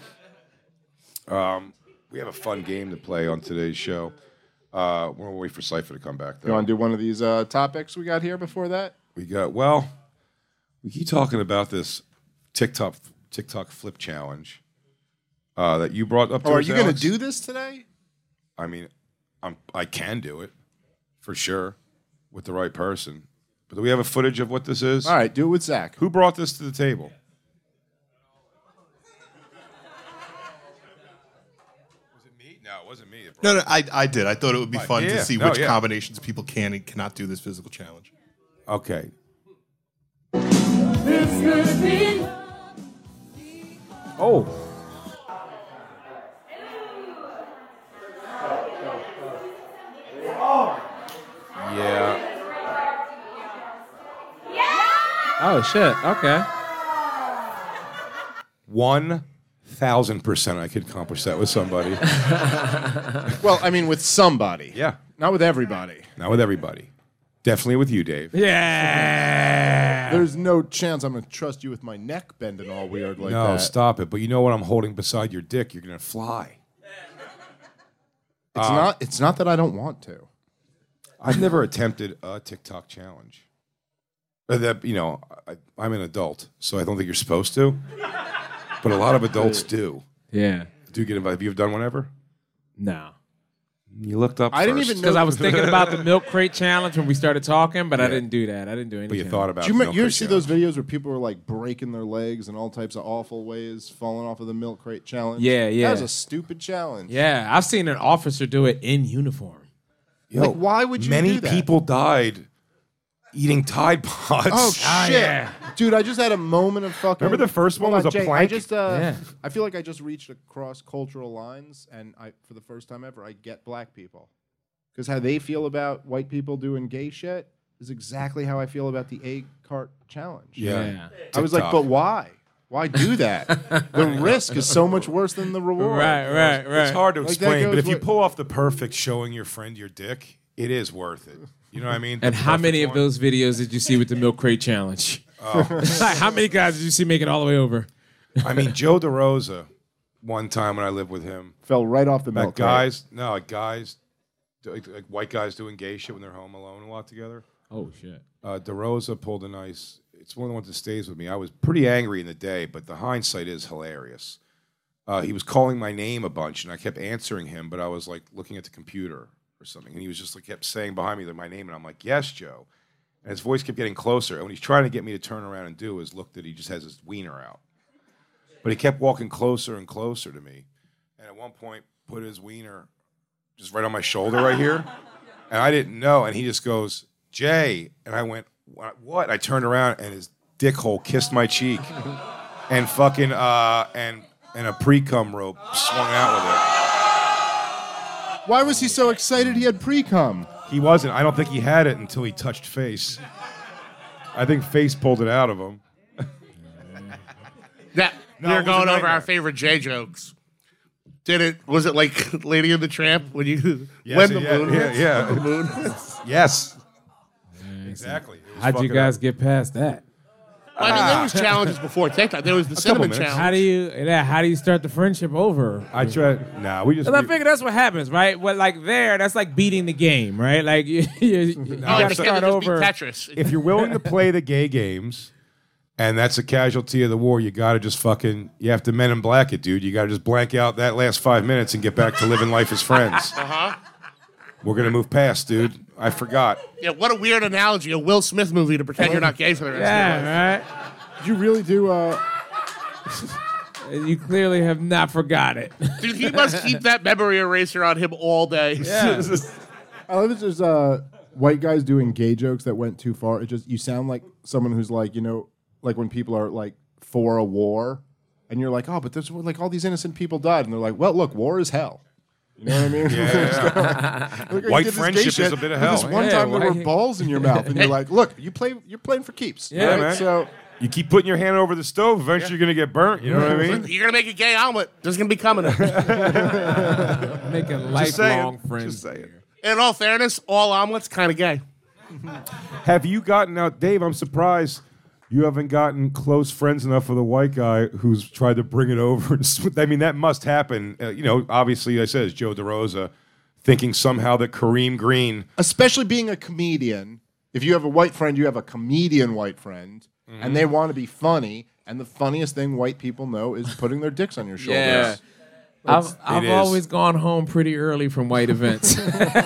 Um, we have a fun game to play on today's show. Uh, we're gonna wait for Cypher to come back. Though. You want to do one of these uh, topics we got here before that? We got well. We keep talking about this TikTok TikTok flip challenge uh, that you brought up. To Oh, are us, you going to Alex. do this today? I mean, I'm I can do it for sure with the right person. But do we have a footage of what this is? All right, do it with Zach. Who brought this to the table? Was it me? No, it wasn't me. that brought No, no, it. I, I did. I thought it would be fun Yeah, to see no, which yeah. combinations people can and cannot do this physical challenge. Okay. Oh. Yeah. Oh shit. Okay. One thousand percent, I could accomplish that with somebody. Well, I mean, with somebody. Yeah. Not with everybody. Not with everybody. Definitely with you, Dave. Yeah. There's no chance I'm going to trust you with my neck bending all weird like no, that. stop it. But you know what I'm holding beside your dick? You're going to fly. It's Um, not. It's not that I don't want to. I've never attempted a TikTok challenge. Uh, That you know, I, I'm an adult, so I don't think you're supposed to. But a lot of adults do. Yeah. Do you get invited? Have you done one ever? No. You looked up. I didn't first. even know Because I was thinking about the milk crate challenge when we started talking, but I didn't do that. I didn't do anything. But you thought about. Do you, the me- milk you ever crate see challenge. those videos where people are like breaking their legs in all types of awful ways, falling off of the milk crate challenge? Yeah, yeah. That was a stupid challenge. Yeah, I've seen an officer do it in uniform. Yo, Like, why would you Many do that? people died eating Tide Pods. Oh, shit. yeah. Dude, I just had a moment of fucking. Remember the first one Hold was on, a Jay, plank? I just, uh, Yeah. I feel like I just reached across cultural lines, and I, for the first time ever, I get black people. Because how they feel about white people doing gay shit is exactly how I feel about the egg cart challenge. Yeah. Yeah. I was like, TikTok. but why? Why do that? The risk is so much worse than the reward. Right, right, right. It's hard to Like, that explain, but goes if you with- pull off the perfect showing your friend your dick, it is worth it. You know what I mean? And The how many perfect of one. those videos did you see with the milk crate challenge? Like, how many guys did you see make it all the way over? I mean, Joe DeRosa, one time when I lived with him, Fell right off the like milk crate. guys, no, like guys, like, like white guys doing gay shit when they're home alone a lot together. Oh shit! Uh, DeRosa pulled a nice. It's one of the ones that stays with me. I was pretty angry in the day, but the hindsight is hilarious. Uh, he was calling my name a bunch, and I kept answering him, but I was like looking at the computer or something, and he was just like kept saying behind me that my name, and I'm like, "Yes, Joe," and his voice kept getting closer. And what he's trying to get me to turn around and do is look that he just has his wiener out, but he kept walking closer and closer to me, and at one point put his wiener just right on my shoulder right here, and I didn't know, and he just goes, "Jay," and I went, "What?" I turned around, and his dick hole kissed my cheek, and fucking uh, and and a pre-cum rope swung out with it. Why was he so excited he had pre-cum? He wasn't. I don't think he had it until he touched Face. I think Face pulled it out of him. Yeah, No, we it were was a going over nightmare. our favorite J jokes. Did it? Was it like Lady and the Tramp when you Yes, when the yeah, moon? yeah, hits? yeah. The moon. Exactly. It was How'd you fucking guys up. get past that? I mean, there was challenges before TikTok. There was the cinnamon minutes. challenge. How do you? Yeah, how do you start the friendship over? I tried. Nah, we just. Well, I we- figure that's what happens, right? Well, like there, that's like beating the game, right? Like you, you, you Oh, gotta it's start just beat over. Tetris. if you're willing to play the gay games, and that's a casualty of the war, you got to just fucking, you have to Men in Black it, dude. You got to just blank out that last five minutes and get back to living life as friends. Uh-huh. We're going to move past, dude. I forgot. Yeah, what a weird analogy. A Will Smith movie to pretend you're not gay for the rest of your life. Yeah, Did you really do? Uh, right. You clearly have not forgot it. Dude, he must keep that memory eraser on him all day. Yeah. I love it. There's uh, white guys doing gay jokes that went too far. It just you sound like someone who's like, you know, like when people are like for a war, and you're like, oh, but there's like all these innocent people died, and they're like, well, look, war is hell. You know what I mean? Yeah. Look, you White did this gay friendship is shit, a bit of but This hell. one Yeah, time there why- were balls in your mouth, and you're like, look, you play, you're playing for keeps. Yeah, right? man. So You keep putting your hand over the stove, eventually you're going to get burnt. You know what I mean? You're going to make a gay omelet. There's going to be coming. Making Just saying. lifelong friends. Just saying. In all fairness, all omelets kind of gay. Have you gotten out, Dave? I'm surprised you haven't gotten close friends enough with a white guy who's tried to bring it over. I mean, that must happen. Uh, you know, obviously, I said it's Joe DeRosa thinking somehow that Kareem Green. especially being a comedian, if you have a white friend, you have a comedian white friend, Mm-hmm. and they want to be funny. And the funniest thing white people know is putting their dicks on your shoulders. Yeah. I've, I've is. always gone home pretty early from white events. For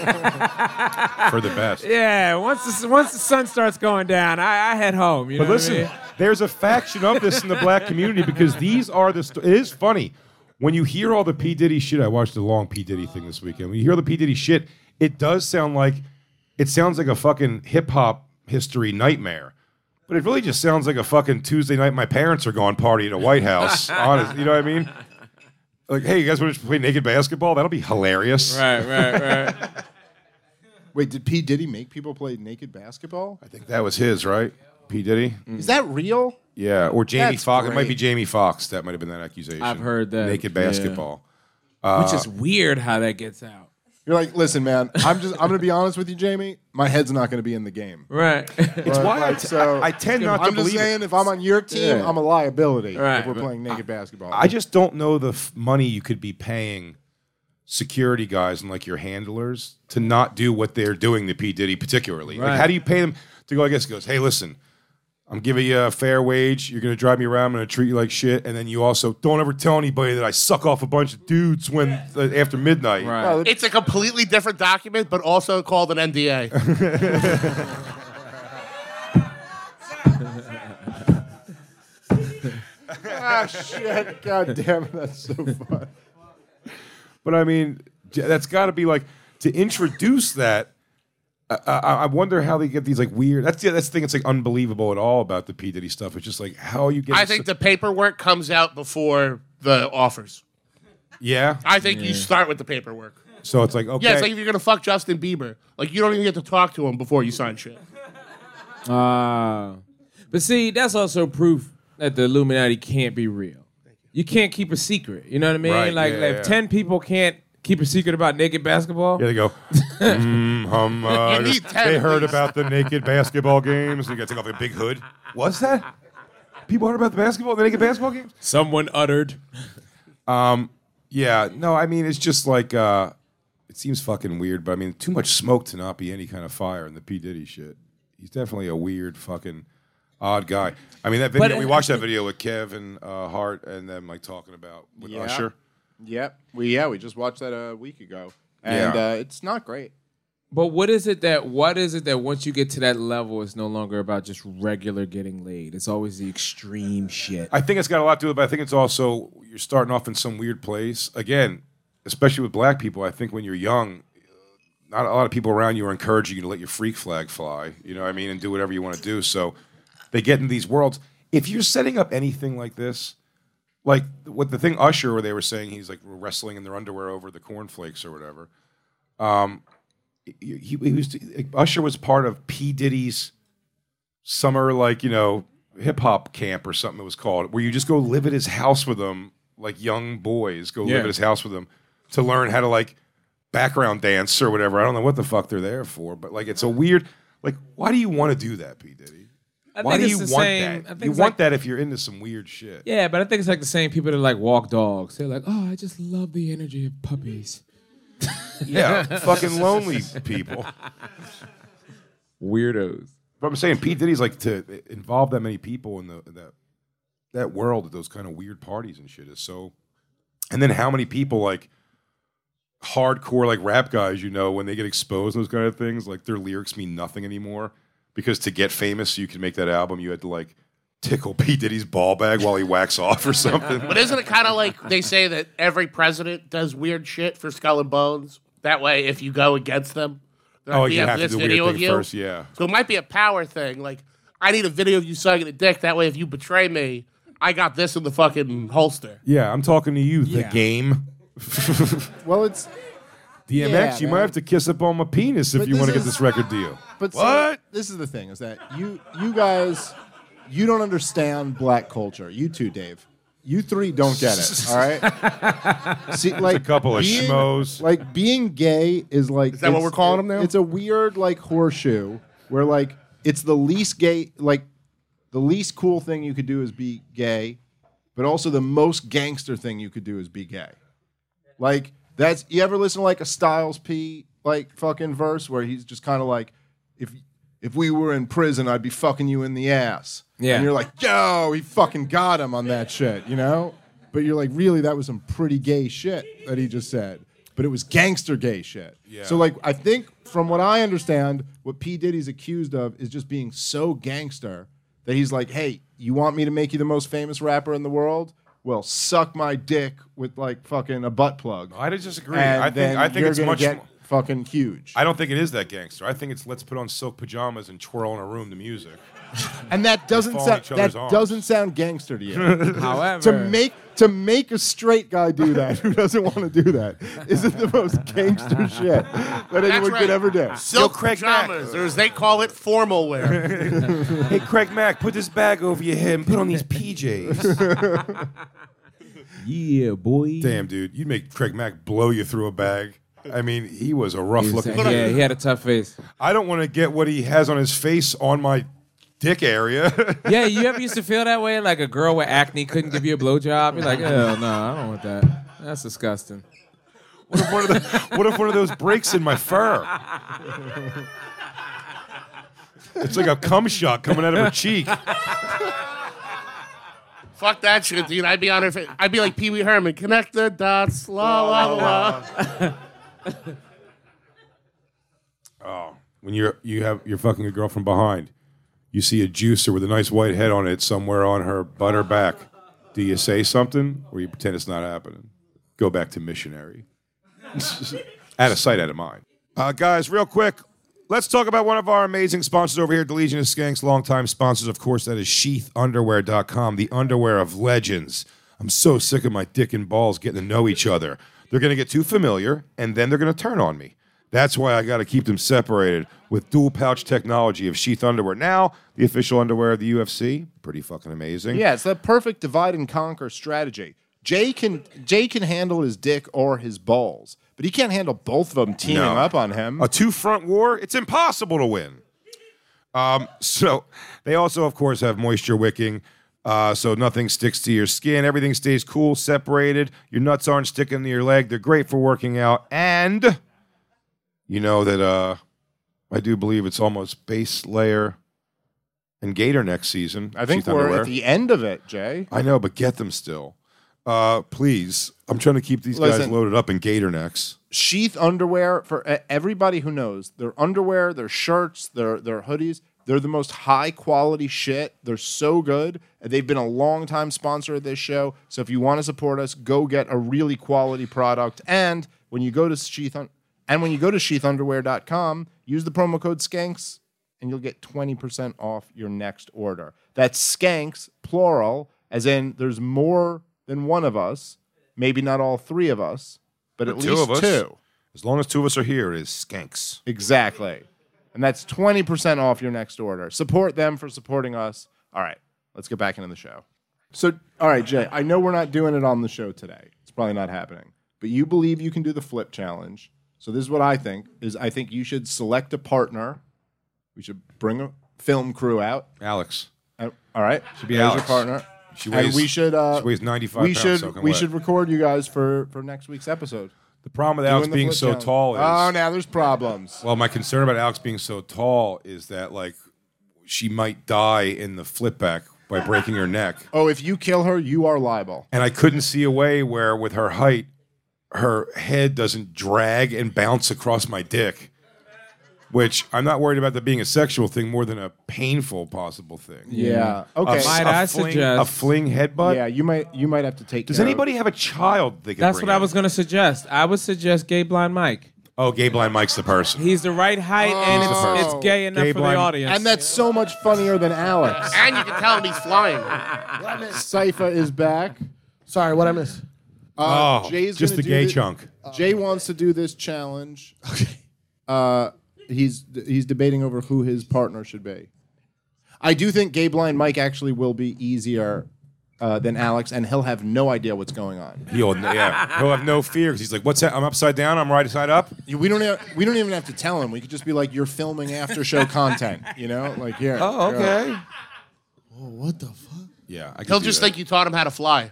the best. Yeah, once the, once the sun starts going down, I, I head home. You But know listen, what I mean? there's a faction of this in the black community because these are the. Sto- it is funny when you hear all the P Diddy shit. I watched the long P Diddy thing this weekend. When you hear the P Diddy shit, it does sound like it sounds like a fucking hip hop history nightmare. But it really just sounds like a fucking Tuesday night. My parents are gone party at a White House. Honest, you know what I mean? Like, hey, you guys want to play naked basketball? That'll be hilarious. Right, right, right. Wait, did P. Diddy make people play naked basketball? I think that was his, right? P Diddy. Is that real? Yeah, or Jamie That's Foxx. It might be great. Jamie Foxx. That might have been that accusation. I've heard that, naked yeah. basketball. Which is weird how that gets out. You're like, listen, man. I'm just. I'm gonna be honest with you, Jamie. My head's not gonna be in the game. Right. It's why I, Like, t- so- I, I tend not to I'm just believe saying, it. if I'm on your team, Yeah. I'm a liability. Right. If we're playing naked basketball, I just don't know the f- money you could be paying security guys and like your handlers to not do what they're doing to P Diddy particularly. Like, Right. how do you pay them to go? I guess it goes, hey, listen, I'm giving you a fair wage. You're going to drive me around. I'm going to treat you like shit. And then you also don't ever tell anybody that I suck off a bunch of dudes when uh, after midnight. Right. It's a completely different document, but also called an N D A. Ah, shit. God damn it. That's so fun. But I mean, that's got to be like, to introduce that, I, I, I wonder how they get these like weird. That's the that's the thing. It's like unbelievable at all about the P Diddy stuff. It's just like how you get. I think the paperwork comes out before the offers. Yeah. I think Yeah. you start with the paperwork. So it's like okay. Yeah, it's like if you're gonna fuck Justin Bieber, like you don't even get to talk to him before you sign shit. Uh, but see, that's also proof that the Illuminati can't be real. You can't keep a secret. You know what I mean? Right, like, yeah, like yeah. if ten people can't keep a secret about naked basketball. Yeah, they go. mm, hum, uh, You need ten, they heard please. about the naked basketball games. You got to take off a big hood. What's that? People heard about the basketball, the naked basketball games. Someone uttered. Um, yeah, no, I mean it's just like uh, it seems fucking weird, but I mean too much smoke to not be any kind of fire in the P Diddy shit. He's definitely a weird fucking odd guy. I mean that video. But- we watched that video with Kevin uh, Hart and them like talking about with Yeah. Usher. Yep. We yeah we just watched that a week ago, and Yeah. uh, it's not great. But what is it that what is it that once you get to that level, it's no longer about just regular getting laid. It's always the extreme shit. I think it's got a lot to do with it, but I think it's also you're starting off in some weird place. Again, especially with black people, I think when you're young, not a lot of people around you are encouraging you to let your freak flag fly, you know what I mean, and do whatever you want to do. So they get in these worlds. If you're setting up anything like this, like what the thing Usher, where they were saying he's like wrestling in their underwear over the cornflakes or whatever, um, he, he, he was Usher was part of P. Diddy's summer, like, you know, hip hop camp or something it was called, where you just go live at his house with him, like young boys go Yeah. live at his house with him to learn how to like background dance or whatever. I don't know what the fuck they're there for, but like it's a weird, like, why do you want to do that, P. Diddy? I Why think do it's you the want same- I that? think You it's want like- that if you're into some weird shit. Yeah, but I think it's like the same people that like walk dogs. They're like, oh, I just love the energy of puppies. Yeah, fucking lonely people. Weirdos. But I'm saying P. Diddy's like to involve that many people in the in that that world at those kind of weird parties and shit is so. And then how many people like hardcore like rap guys, you know, when they get exposed to those kind of things, like their lyrics mean nothing anymore because to get famous, so you can make that album, you had to like tickle P. Diddy's ball bag while he whacks off or something. But isn't it kind of like they say that every president does weird shit for Skull and Bones? That way, if you go against them, they're Oh, like, we you have to this do a weird video of thing you. first, yeah. So it might be a power thing. Like, I need a video of you sucking a dick. That way, if you betray me, I got this in the fucking holster. Yeah, I'm talking to you, the Yeah. game. Well, it's D M X, Yeah, you man. might have to kiss up on my penis if But you this want to get is- this record deal. But so, What? this is the thing: is that you you guys you don't understand black culture. You too, Dave. You three don't get it. All right. See, like a couple of being- schmoes. Like being gay is like. Is that what it's- we're calling them now? It's a weird like horseshoe where like it's the least gay, like the least cool thing you could do is be gay, but also the most gangster thing you could do is be gay. Like that's you ever listen to like a Styles P like fucking verse where he's just kind of like, if if we were in prison, I'd be fucking you in the ass. Yeah. And you're like, yo, he fucking got him on that shit, you know? But you're like, really, that was some pretty gay shit that he just said. But it was gangster gay shit. Yeah. So like I think from what I understand, what P. Diddy's accused of is just being so gangster that he's like, hey, you want me to make you the most famous rapper in the world? Well, suck my dick with like fucking a butt plug. I disagree. And I think then I think you're it's gonna much. get mo- fucking huge. I don't think it is that gangster. I think it's let's put on silk pajamas and twirl in a room to music. And that doesn't fall in sound each that other's arms. doesn't sound gangster to you. However, to make to make a straight guy do that who doesn't want to do that isn't the most gangster shit that anyone right. could ever do. Silk Craig Mack. pajamas, or as they call it, formal wear. Hey, Craig Mack, put this bag over your head and put on these P Js. yeah, boy. Damn, dude, you'd make Craig Mack blow you through a bag. I mean, he was a rough He was- looking. yeah, he had a tough face. I don't want to get what he has on his face on my dick area. Yeah, you ever used to feel that way? Like a girl with acne couldn't give you a blowjob? You're like, hell no, I don't want that. That's disgusting. What if one of the, what if one of those breaks in my fur? It's like a cum shot coming out of her cheek. Fuck that shit, dude. I'd be on her. Fa- I'd be like Pee Wee Herman. Connect the dots. La la la. Oh, when you're you have you're fucking a girl from behind, you see a juicer with a nice white head on it somewhere on her butt or back. Do you say something or you pretend it's not happening? Go back to missionary. Out of sight, out of mind. Uh, guys, real quick, let's talk about one of our amazing sponsors over here at the Legion of Skanks, longtime sponsors, of course, that is sheath underwear dot com, the underwear of legends. I'm so sick of my dick and balls getting to know each other. They're going to get too familiar, and then they're going to turn on me. That's why I got to keep them separated with dual pouch technology of Sheath Underwear. Now, the official underwear of the U F C. Pretty fucking amazing. Yeah, it's the perfect divide and conquer strategy. Jay can Jay can handle his dick or his balls, but he can't handle both of them teaming No. up on him. A two-front war, it's impossible to win. Um, so they also, of course, have moisture wicking, uh, so nothing sticks to your skin. Everything stays cool, separated. Your nuts aren't sticking to your leg. They're great for working out. And you know that uh, I do believe it's almost base layer and gator next season. I think Sheath we're underwear. at the end of it, Jay. I know, but get them still. Uh, please. I'm trying to keep these guys Listen. loaded up in gator necks. Sheath underwear for e- everybody who knows. Their underwear, their shirts, their their hoodies. They're the most high quality shit. They're so good. They've been a long time sponsor of this show. So if you want to support us, go get a really quality product. And when you go to Sheath un- and when you go to sheath underwear dot com, use the promo code SKANKS and you'll get twenty percent off your next order. That's SKANKS, plural, as in there's more than one of us, maybe not all three of us, but at Two least of us. two. As long as two of us are here, it is skanks. Exactly. And that's twenty percent off your next order. Support them for supporting us. All right, let's get back into the show. So, all right, Jay, I know we're not doing it on the show today. It's probably not happening. But you believe you can do the flip challenge. So this is what I think, is I think you should select a partner. We should bring a film crew out. Alex. Uh, all right. Should be There's Alex. your partner. She and weighs- we should uh, she weighs ninety-five we pounds should soaking we wet. should record you guys for, for next week's episode. The problem with Doing Alex the being flip so challenge. tall is... Oh, now there's problems. Well, my concern about Alex being so tall is that, like, she might die in the flip back by breaking her neck. Oh, if you kill her, you are liable. And I couldn't see a way where, with her height, her head doesn't drag and bounce across my dick. Which I'm not worried about that being a sexual thing more than a painful possible thing. Yeah. A, Okay. a Might I fling, suggest- a fling headbutt. Yeah, you might you might have to take. Does care of- anybody have a child they could That's bring what I in? was going to suggest. I would suggest Gay Blind Mike. Oh, Gay Blind Mike's the person. He's the right height, and Oh. it's, it's gay enough Gay for blind- the audience. And that's so much funnier than Alex. And you can tell him he's flying. Sypha is back. Sorry, what I miss? Uh, Oh, Jay's just gonna the do gay thi- chunk. Jay wants to do this challenge. Uh, he's he's debating over who his partner should be. I do think Gay Blind Mike actually will be easier uh, than Alex, and he'll have no idea what's going on. He'll, yeah, he'll have no fear because he's like, "What's that? I'm upside down. I'm right side up." We don't have, we don't even have to tell him. We could just be like, "You're filming after show content," you know, like here. Oh, here. okay. Oh, what the fuck? Yeah, I could He'll do just that. think you taught him how to fly.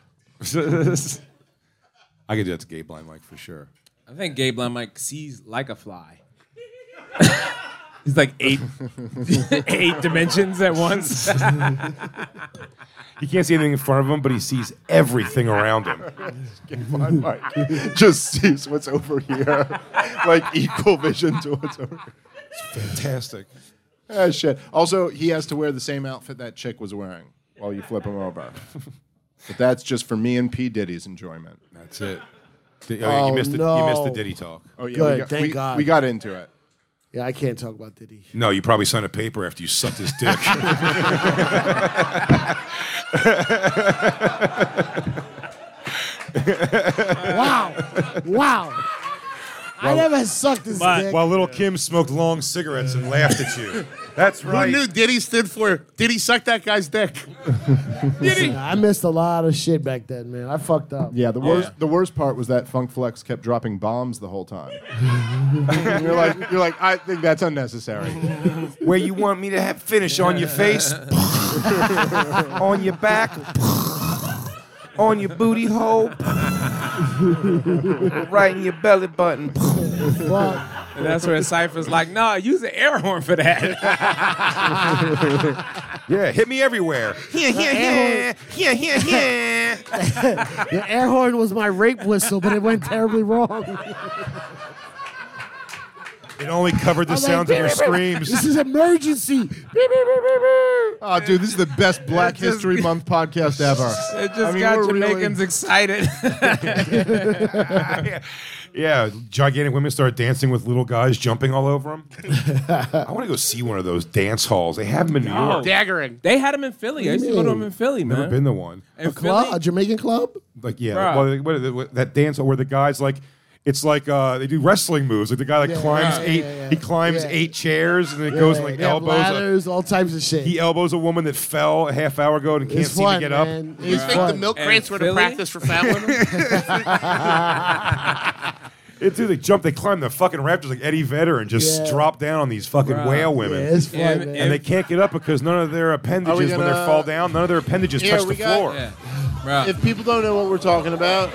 I could do that to Gay Blind Mike for sure. I think Gay Blind Mike sees like a fly. He's like eight, eight dimensions at once. He can't see anything in front of him, but he sees everything around him. Gay Blind Mike just sees what's over here, like equal vision to what's over here. Fantastic. Ah, shit. Also, he has to wear the same outfit that chick was wearing while you flip him over. But that's just for me and P. Diddy's enjoyment. That's it. The- Oh, you missed the, you missed the no. Diddy talk. Oh yeah, Good, we got, thank we, God. we got into it. Yeah, I can't talk about Diddy. No, you probably signed a paper after you sucked his dick. Wow. Wow. I never sucked his dick. While little Kim smoked long cigarettes and laughed at you. That's Who right. knew Diddy stood for Diddy suck that guy's dick? Listen, I missed a lot of shit back then, man. I fucked up. Yeah, the worst the worst part was that Funk Flex kept dropping bombs the whole time. you're like you're like I think that's unnecessary. Where you want me to have finish on your face, on your back, on your booty hole, right in your belly button. Fuck. And that's where Cypher's like, no, use an air horn for that. Yeah, hit me everywhere. Here, here, here, here, here, here. The air horn was my rape whistle, but it went terribly wrong. It only covered the I'm sounds like, of your screams. This is emergency. Oh, dude, this is the best Black It just- History Month podcast ever. It just I mean, got we're really- Jamaicans excited. Yeah, gigantic women start dancing with little guys jumping all over them. I want to go see one of those dance halls. They have them in New York. Daggering. They had them in Philly. I used to go to them in Philly, man. Never been to one. In A club, Philly? a Jamaican club. Like yeah, Bruh. well, what, what, what, that dance where the guys like. It's like uh, they do wrestling moves. Like the guy like Yeah, climbs yeah, eight, yeah, yeah. he climbs Yeah. eight chairs and then Yeah, goes and like they have elbows. A, ladders, all types of shit. he elbows a woman that fell a half hour ago and can't It's seem fun, to get man. up. You It's think fun. the milk And crates were to Philly? practice for fat women? It, dude, they jump, they climb the fucking rafters like Eddie Vedder and just Yeah. drop down on these fucking Bruh. whale Yeah, women. it's fun, And- man. and they can't get up because none of their appendages, when gonna- they fall down, none of their appendages Here, touch we the got- floor. Yeah. Bro. If people don't know what we're talking about,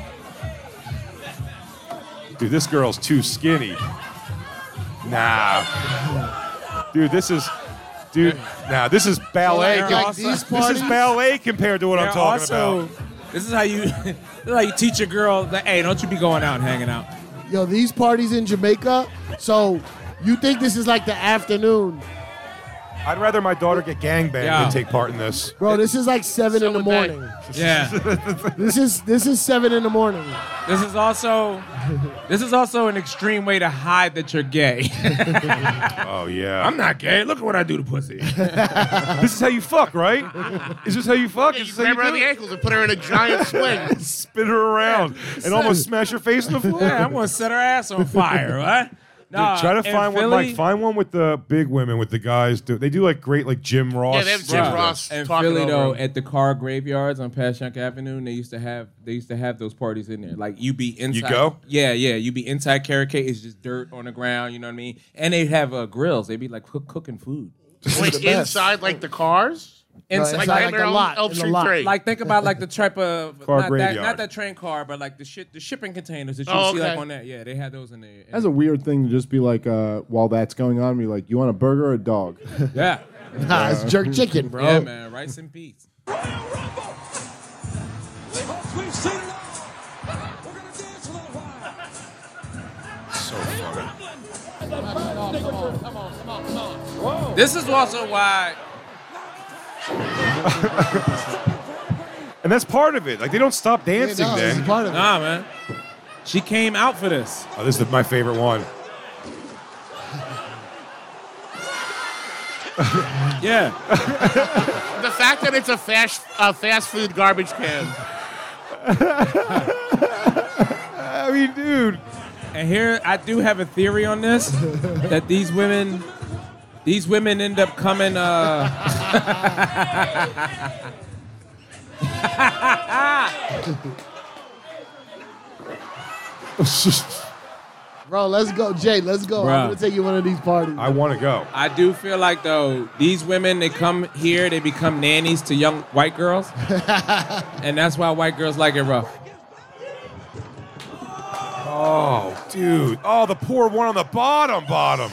Dude, this girl's too skinny. Nah. Dude, this is... Dude, nah, this is ballet. Like, com- like these this is parties- ballet compared to what I'm They're talking also, about. This is how you, this is how you teach a girl that, hey, don't you be going out and hanging out. Yo, these parties in Jamaica. So you think this is like the afternoon, I'd rather my daughter get gangbanged Yeah. than take part in this. bro? This is like seven So in the would they. morning. Yeah. This is this is seven in the morning. This is also, this is also an extreme way to hide that you're gay. Oh, yeah. I'm not gay. Look at what I do to pussy. This is how you fuck, right? Is this how you fuck? Yeah, Is you this how grab her you on do the it? ankles and put her in a giant swing. Spin her around and almost smash her face in the floor. Yeah, I'm gonna set her ass on fire, right? Dude, try to in find one, Philly- like find one with the big women, with the guys. Do, they do like great, like Jim Ross. Yeah, they have Jim Bruh. Ross In talking Philly over though, him. at the car graveyards on Passyunk Avenue, and they used to have they used to have those parties in there. Like you be inside. go? Yeah, yeah. You be inside Carrot Cake. It's just dirt on the ground. You know what I mean? And they have uh, grills. They be like cook, cooking food. Wait, the best. inside like the cars? Inside, it's Like not right like there a on lot, Elm in the Street lot. three. like think about like the type of Car not that, graveyard. not that train car, but like the shit the shipping containers that you Oh, see okay. like on that. Yeah, they had those in there. that's a weird thing to just be like, uh, while that's going on, be like, you want a burger or a dog? yeah, Nah, it's jerk chicken, bro. yeah, man. Rice and peas. So funny. This is also why. And that's part of it. Like they don't stop dancing. no, this then is part of it. Nah, man. She came out for this. oh, this is my favorite one. Yeah. The fact that it's a fast, uh, fast food garbage can. I mean, dude. And here I do have a theory on this that these women, these women end up coming. Uh, Bro, let's go, Jay. Let's go. Bruh. I'm gonna take you to one of these parties. I want to go. I do feel like though these women they come here they become nannies to young white girls, and that's why white girls like it rough. Oh, dude. Oh, the poor one on the bottom, bottom.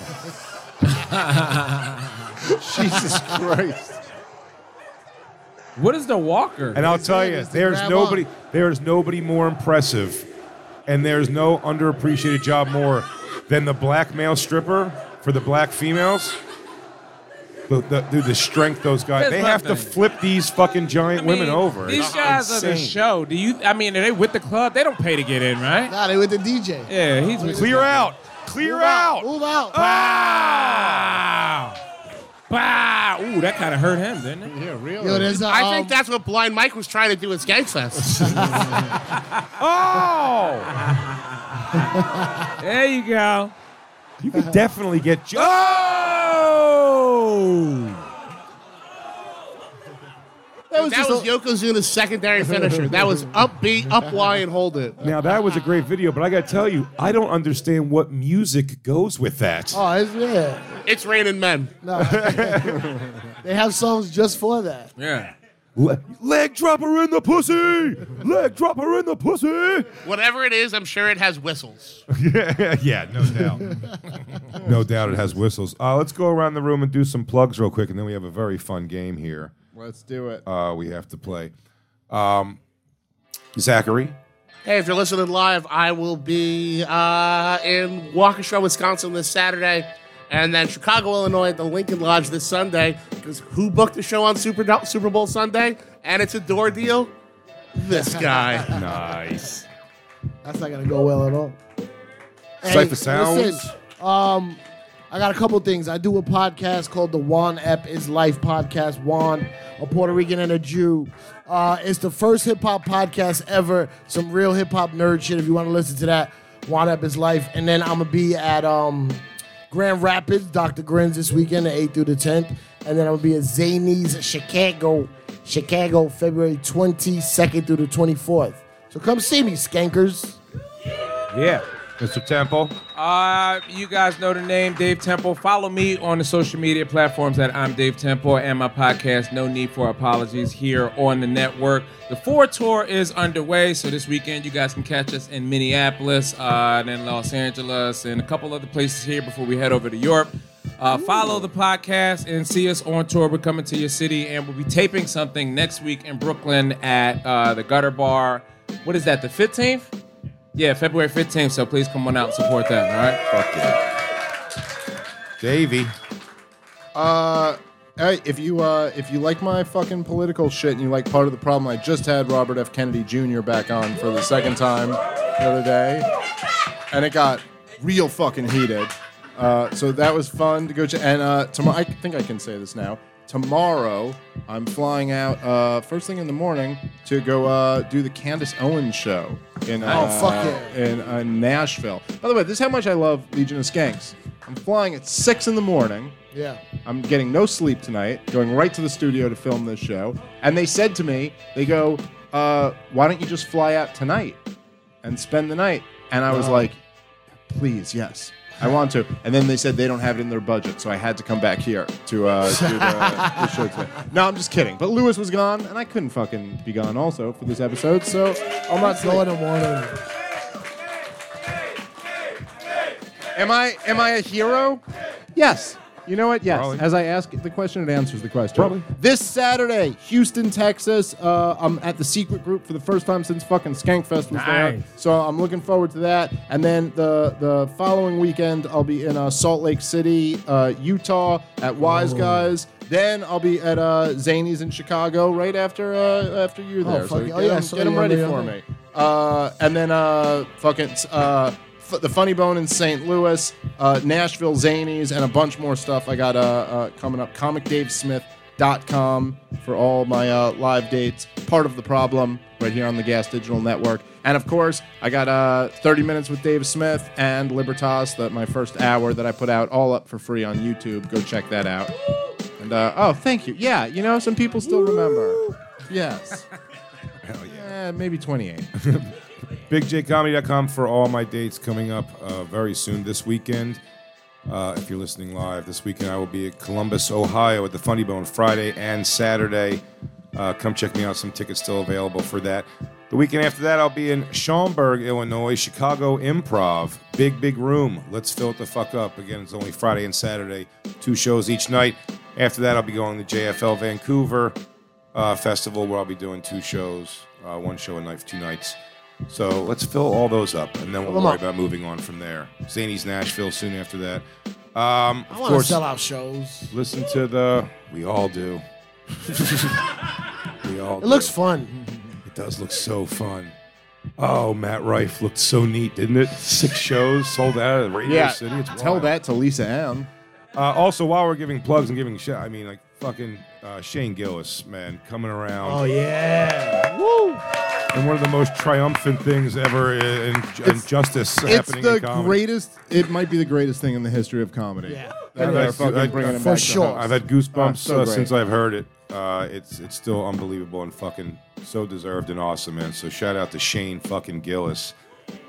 Jesus Christ. What is the walker? And I'll tell you, It's the there's grab nobody, on. there's nobody more impressive, and there's no underappreciated job more than the black male stripper for the black females. The, the, dude, the strength those guys, Here's they my have to thing. flip these fucking giant I mean, women over. These It's guys are the insane. show. Do you? I mean, are they with the club? They don't pay to get in, right? Nah, they with the D J. Yeah, he's with Clear out. Clear Move out. out. Move out. Wow! Wow! Ooh, that kind of hurt him, didn't it? Yeah, really. Yo, there's a, I um, think that's what Blind Mike was trying to do at Skankfest. Oh! There you go. You can definitely get. Jo- oh! that was that just was a- Yokozuna's secondary finisher. That was up B, up Y, and hold it. Now that was a great video, but I got to tell you, I don't understand what music goes with that. Oh, it's, yeah. It's raining men. No. They have songs just for that. Yeah. Le- leg dropper in the pussy. Leg dropper in the pussy. Whatever it is, I'm sure it has whistles. yeah, yeah, no doubt. No doubt it has whistles. Uh, let's go around the room and do some plugs real quick, and then we have a very fun game here. Let's do it. Uh, we have to play. Um, Zachary. Hey, if you're listening live, I will be uh, in Waukesha, Wisconsin this Saturday, and then Chicago, Illinois at the Lincoln Lodge this Sunday. Because who booked the show on Super, Super Bowl Sunday? And it's a door deal? This guy. Nice. That's not gonna go well at all. Cypher Sounds. Listen, um, I got a couple things. I do a podcast called the Juan Ep is Life podcast. Juan, a Puerto Rican and a Jew. Uh, it's the first hip hop podcast ever. Some real hip hop nerd shit. If you want to listen to that, Juan Ep is Life. And then I'm gonna be at um, Grand Rapids, Doctor Grins this weekend, the eighth through the tenth. And then I'm gonna be at Zany's Chicago, Chicago, February twenty-second through the twenty-fourth. So come see me, skankers. Yeah. Mister Temple. Uh, you guys know the name, Dave Temple. Follow me on the social media platforms at I'm Dave Temple and my podcast, No Need for Apologies, here on the network. The Four Tour is underway, so this weekend you guys can catch us in Minneapolis, uh, then Los Angeles, and a couple other places here before we head over to Europe. Uh, follow the podcast and see us on tour. We're coming to your city, and we'll be taping something next week in Brooklyn at uh, the Gutter Bar. What is that, the fifteenth? Yeah, February fifteenth, so please come on out and support that, all right? Fuck yeah. Davey. Uh, hey, if you uh, if you like my fucking political shit and you like Part of the Problem, I just had Robert F. Kennedy Junior back on for the second time the other day, and it got real fucking heated. Uh, so that was fun to go to. And uh, tomorrow, I think I can say this now. Tomorrow, I'm flying out uh, first thing in the morning to go uh, do the Candace Owens show in uh, Oh, fuck yeah. in uh, Nashville. By the way, this is how much I love Legion of Skanks. I'm flying at six in the morning. Yeah. I'm getting no sleep tonight, going right to the studio to film this show. And they said to me, they go, uh, why don't you just fly out tonight and spend the night? And I was Wow. like, please, yes. I want to. And then they said they don't have it in their budget, so I had to come back here to uh, do the, the show today. No, I'm just kidding. But Lewis was gone, and I couldn't fucking be gone also for this episode, so I'm not Go in the morning. Am I am I a hero? Yes. You know what? Yes. Probably. As I ask the question, it answers the question. Probably. This Saturday, Houston, Texas. Uh, I'm at the Secret Group for the first time since fucking Skankfest was there. Nice. So I'm looking forward to that. And then the the following weekend, I'll be in uh, Salt Lake City, uh, Utah, at Wise Guys. Then I'll be at uh, Zany's in Chicago right after uh, after you're Oh, there. fuck so yeah. get Oh, yeah, them, so get 'em you're ready there, for yeah. me. Uh, and then uh, fucking uh, f- the Funny Bone in Saint Louis, uh, Nashville, Zanies, and a bunch more stuff I got uh, uh, coming up. comic dave smith dot com for all my uh, live dates. Part of the Problem right here on the Gas Digital Network. And of course, I got uh, thirty minutes with Dave Smith and Libertas, that my first hour that I put out all up for free on YouTube. Go check that out. And uh, oh, thank you. Yeah, you know, some people still remember. Yes. Hell yeah. Eh, maybe twenty-eight. big j comedy dot com for all my dates coming up uh, very soon this weekend. Uh, if you're listening live, this weekend I will be at Columbus, Ohio at the Funny Bone Friday and Saturday. Uh, come check me out. Some tickets still available for that. The weekend after that, I'll be in Schaumburg, Illinois, Chicago Improv. Big, big room. Let's fill it the fuck up. Again, it's only Friday and Saturday. Two shows each night. After that, I'll be going to J F L Vancouver uh, Festival, where I'll be doing two shows. Uh, one show a night for two nights. So let's fill all those up, and then we'll Fill 'em worry up. about moving on from there. Zany's Nashville soon after that. Um, I of want to course, sell out shows. listen to the... We all do. we all It do. looks fun. It does look so fun. Oh, Matt Rife looked so neat, didn't it? Six shows sold out at Radio Yeah, City. It's tell wild. that to Lisa Ann. Uh, also, while we're giving plugs and giving shit, I mean, like fucking uh, Shane Gillis, man, coming around. Oh, yeah. Woo. And one of the most triumphant things ever in, in, in It's- justice It's happening the in comedy. greatest. It might be the greatest thing in the history of comedy. Yeah. That I've they're had- fucking I- bringing it for back to sure. house. I've had goosebumps Oh, so uh, great. since I've heard it. Uh, it's it's still unbelievable and fucking so deserved and awesome, man. So shout out to Shane fucking Gillis.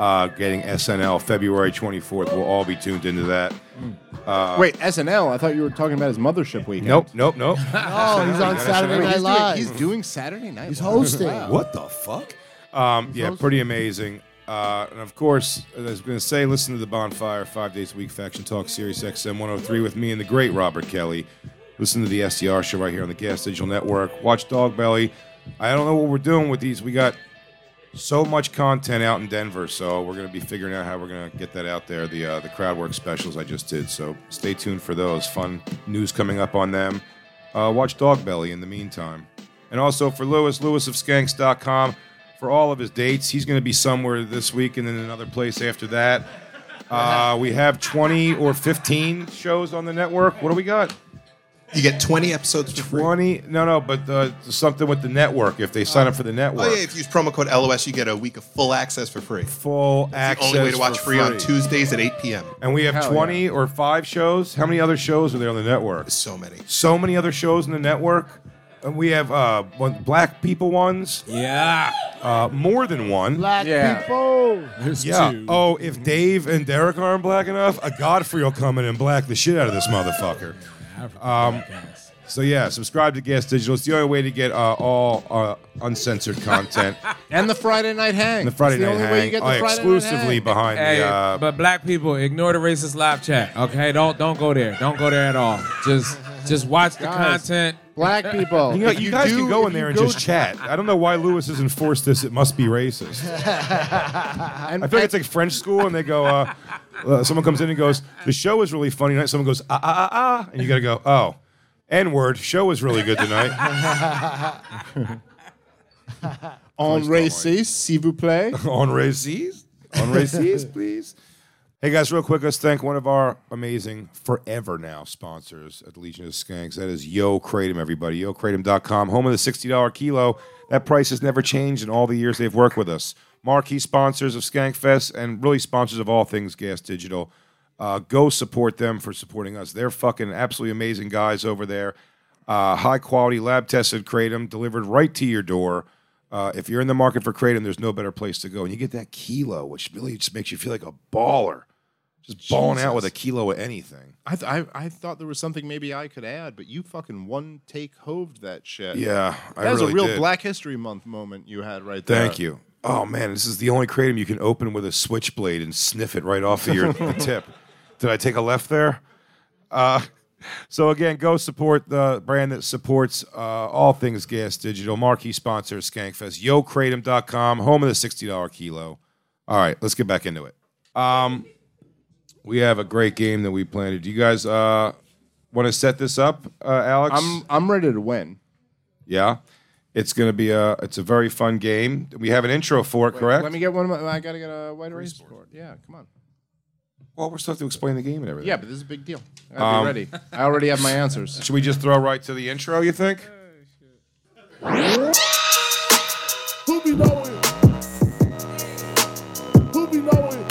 uh, getting S N L February twenty-fourth. We'll all be tuned into that. Uh, Wait, S N L? I thought you were talking about his mothership weekend. Nope, nope, nope. Oh, he's on Saturday Wait, Night he's, Live. doing, he's doing Saturday Night He's Live. hosting. Wow. What the fuck? Um, yeah, pretty amazing. Uh, and of course, as I was going to say, listen to the Bonfire five days a week Faction Talk Sirius X M one oh three with me and the great Robert Kelly. Listen to the S D R show right here on the Gas Digital Network. Watch Dog Belly. I don't know what we're doing with these. We got so much content out in Denver, so we're going to be figuring out how we're going to get that out there. The uh, the Crowdwork specials I just did, so stay tuned for those. Fun news coming up on them. Uh, watch Dog Belly in the meantime. And also for Lewis, Lewis of Skanks dot com. For all of his dates, he's going to be somewhere this week and then another place after that. Uh, we have twenty or fifteen shows on the network. What do we got? You get twenty episodes for free. twenty? No, no, but uh, something with the network. If they sign up for the network. Oh, yeah, if you use promo code L O S, you get a week of full access for free. Full It's access the only way to watch for free, on Tuesdays at eight p.m. And we have Hell twenty or five shows. How many other shows are there on the network? So many. So many other shows on the network. And we have uh, one, black people ones. Yeah. Uh, more than one. Black Yeah. people. There's Yeah. two. Oh, if Dave and Derek aren't black enough, a Godfrey will come in and black the shit out of this motherfucker. Um, so yeah, subscribe to Gas Digital. It's the only way to get uh, all uh, uncensored content. And the Friday Night Hang. And the Friday It's the Night only Hang. way you get the oh, Friday exclusively Night behind Hey, the. Uh, but black people, ignore the racist live chat. Okay, don't don't go there. Don't go there at all. Just just watch the Guys. content. Hang. Black people. you, know, If you guys do- can go if in there you and go just chat. I don't know why Lewis has enforced this. It must be racist. And, I feel like it's like French school, and they go. Uh, uh, someone comes in and goes, "The show is really funny tonight." Someone goes, "Ah ah ah ah," and you got to go, "Oh, N word. Show is really good tonight." En raciste, s'il vous plaît. On races, on races, please. Hey guys, real quick, let's thank one of our amazing, forever now sponsors at the Legion of Skanks. That is Yo Kratom, everybody. Yo Kratom dot com, home of the sixty dollars kilo. That price has never changed in all the years they've worked with us. Marquee sponsors of Skankfest and really sponsors of all things Gas Digital. Uh, go support them for supporting us. They're fucking absolutely amazing guys over there. Uh, high quality, lab tested Kratom delivered right to your door. Uh, if you're in the market for Kratom, there's no better place to go. And you get that kilo, which really just makes you feel like a baller. Just balling out with a kilo of anything. I, th- I I thought there was something maybe I could add, but you fucking one take hoved that shit. Yeah, I that was really a real did. Black History Month moment you had right there. Thank you. Oh, man, this is the only Kratom you can open with a switchblade and sniff it right off of your the tip. Did I take a left there? Uh, so, again, go support the brand that supports uh, all things Gas Digital. Marquee sponsor, Skankfest. Yo Kratom dot com, home of the sixty dollars kilo. All right, let's get back into it. Um, we have a great game that we planned. Do you guys uh, want to set this up, uh, Alex? I'm I'm ready to win. Yeah. It's going to be a it's a very fun game. We have an intro for it, correct? Let me get one of my. I gotta get a white erase board. Yeah, come on. Well, we're supposed to explain the game and everything. Yeah, but this is a big deal. I gotta Um, be ready. I already have my answers. Should we just throw right to the intro, you think? Who be knowing? Who be knowing?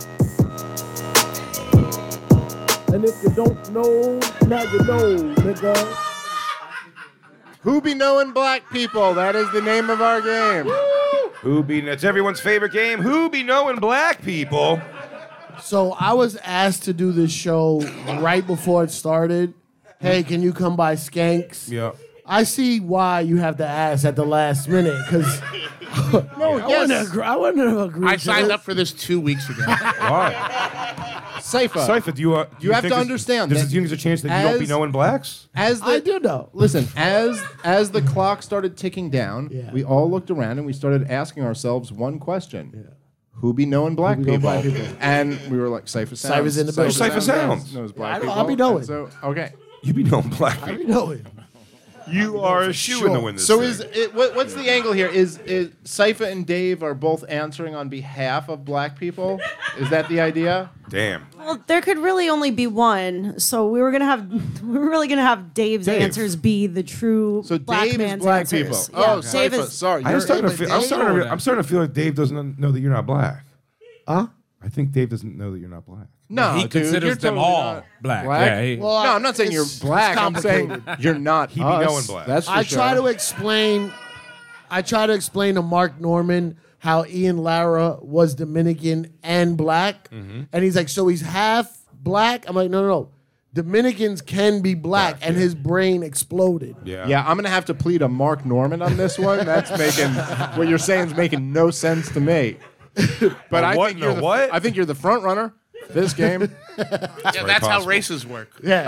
And if you don't know, now you know, nigga. Who be knowing black people? That is the name of our game. Who be it's everyone's favorite game. Who be knowing black people? So I was asked to do this show right before it started. Hey, can you come by Skanks? Yeah. I see why you have to ask at the last minute, because no, I yes. wouldn't agree. I wouldn't have agreed. I to signed this. up for this two weeks ago. Why? Cypher. Cypher, do you, uh, do You have think to there's- understand There's, that do you think there's a chance that you don't be as- knowing blacks? As the, I do know. Listen, as as the clock started ticking down, Yeah. we all looked around and we started asking ourselves one question. Who be knowing black Who be knowing people? black people? And we were like, Cypher Sounds. Cypher's in the building. Cypher Sounds. knows black I know, people. I'll be knowing. And So, okay. You be knowing black I people. know it. You are a shoe in to win this So thing. is it, what, what's the angle here? Is, is Cypher and Dave are both answering on behalf of black people? Is that the idea? Damn. Well, there could really only be one, so we were gonna have we were really gonna have Dave's Dave. answers be the true So black Dave is man's black answers. people. Yeah, Oh, Dave Cypher. is. Sorry. I'm you're- starting, to but feel, I'm, Dave- starting to, I'm starting to feel like Dave doesn't know that you're not black. Huh? I think Dave doesn't know that you're not black. No, he dude, considers you're them totally all not black. black. Yeah, he- Well, No, I'm not saying you're it's- black. it's I'm saying complicated. you're not He be us. knowing black. That's for I sure. try to explain. I try to explain to Mark Norman how Ian Lara was Dominican and black. Mm-hmm. And he's like, so he's half black? I'm like, no, no, no. Dominicans can be black, and his brain exploded. Yeah. Yeah, I'm gonna have to plead a Mark Norman on this one. That's making what you're saying is making no sense to me. But A I what? think you're No the, what? I think you're the front runner this game. Yeah, that's how races work.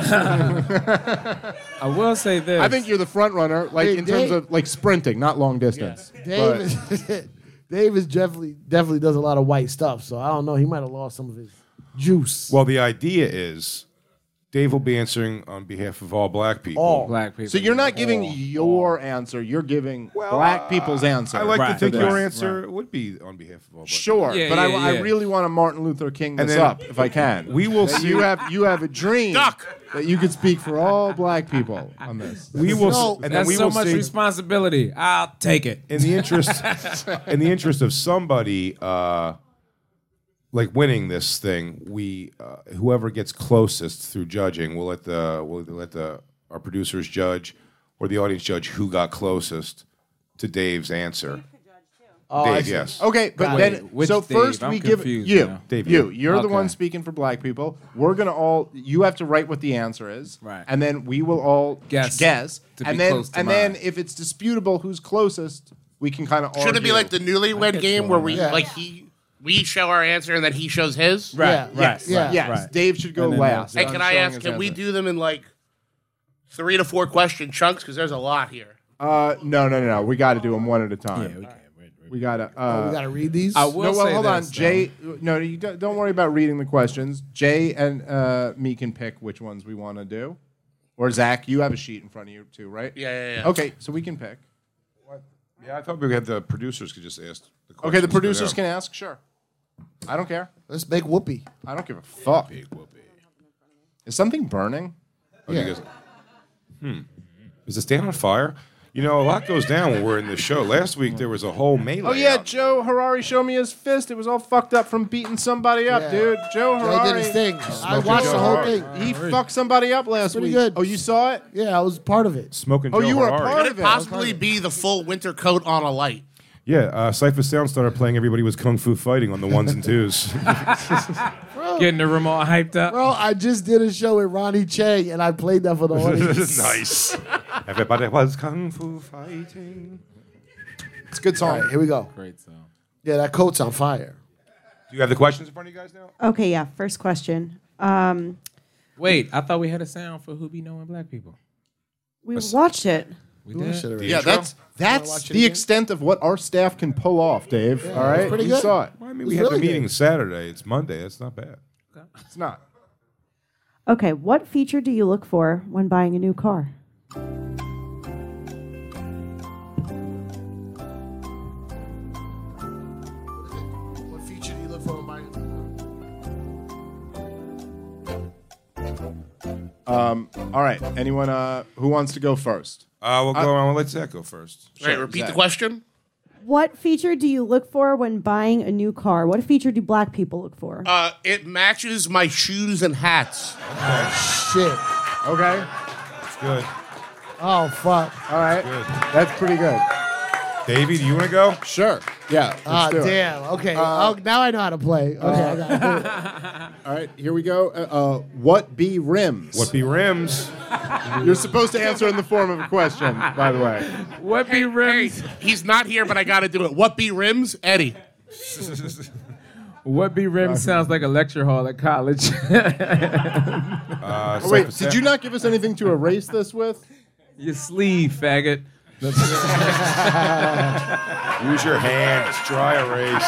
Yeah. I will say this. I think you're the front runner, like Hey, in terms Dave- of like sprinting, not long distance. Dave is, Dave is definitely definitely does a lot of white stuff, so I don't know. He might have lost some of his juice. Well, the idea is Dave will be answering on behalf of all black people. All black people. So you're not giving your answer; you're giving black people's answer. I like Right. to think to your this. answer would be on behalf of all black Sure, Yeah, but yeah, I, yeah. I really want to Martin Luther King And this then up if I can. we will That see- You have you have a dream Duck. that you could speak for all black people on this. people. We will, No, s- and then That's we so will much see, responsibility. I'll take it. in the interest, in the interest of somebody, uh, like winning this thing, we uh, whoever gets closest through judging, we'll let the we'll let the our producers judge or the audience judge who got closest to Dave's answer. Oh, I Dave, see. yes. Okay, but Wait, then which so Dave? first I'm we give confused you, now. Dave, you, you. you're the Okay. one speaking for black people. We're gonna all. You have to write what the answer is, Right. And then we will all Guess. guess, To and be then close to and then mine. if it's disputable who's closest, we can kind of. Should it be like the newlywed get game you where on we that. like he we show our answer and then he shows his? Right, Yeah, right, Yes, yeah. yes. right. Dave should go And then last. Hey, on can I showing ask? his Can we answer. do them in like three to four question chunks? Because there's a lot here. Uh, no, no, no, no. We got to do them one at a time. Yeah, we can. We got to. Oh, Uh, we got to read these? I will no, well, say hold on, this, Jay. No, you don't, don't worry about reading the questions. Jay and uh, me can pick which ones we want to do. Or Zach, you have a sheet in front of you too, right? Yeah, yeah, yeah. Okay, so we can pick. Yeah, I thought we had the producers could just ask the questions. Okay, the to producers them. can ask. Sure. I don't care. Let's make whoopee. I don't give a fuck. Is something burning? Oh, you guys- hmm. Is this stand on fire? You know, a lot goes down when we're in this show. Last week there was a whole melee. Oh yeah, out. Joe Harari showed me his fist. It was all fucked up from beating somebody up, Yeah. dude. Joe Joe Harari. did his thing. I Smoking watched Joe the whole Harari. thing. He fucked somebody up last Pretty week. good. Oh, you saw it? Yeah, I was part of it. Smoking Oh, Joe you were a Harari. part Could of it it. possibly be the full winter coat on a light? Yeah, uh, Cypher Sound started playing Everybody Was Kung Fu Fighting on the ones and twos. Getting the remote hyped up. Bro, I just did a show with Ronnie Chang, and I played that for the audience. Nice. Everybody was Kung Fu Fighting. It's a good All song. right, here we go. Great song. Yeah, that coat's on fire. Do you have the questions in front of you guys now? Okay, yeah. First question. Um, Wait, I thought we had a sound for who be knowing black people. we watched it. We We watched did. it already. Yeah, that's that's watch it the again? extent of what our staff can pull off, Dave. all right, pretty you good. saw it. Well, I mean, It we was had really the meeting good. Saturday. It's Monday. That's not bad. It's not. Okay, what feature do you look for when buying a new car? What feature do you look for in buying? Um, all right. Anyone uh, who wants to go first? Uh, we'll go on. Let Zach go first. Right, repeat Zach. the question. What feature do you look for when buying a new car? What feature do black people look for? Uh, it matches my shoes and hats. Shit. Okay. It's good. Oh, fuck. All right. Good. That's pretty good. Davey, do you want to go? Sure. Yeah. Let's Ah, do it. damn. Okay. oh, now I know how to play. Okay, I got it. All right. Here we go. Uh, uh, what be rims? What be rims? You're supposed to answer in the form of a question, by the way. What be rims? Hey, he's not here, but I got to do it. What be rims? Eddie. What be rims sounds like a lecture hall at college. Uh, Oh, wait, Cypher did you not give us anything to erase this with? Your sleeve, faggot. Use your hands. Dry erase.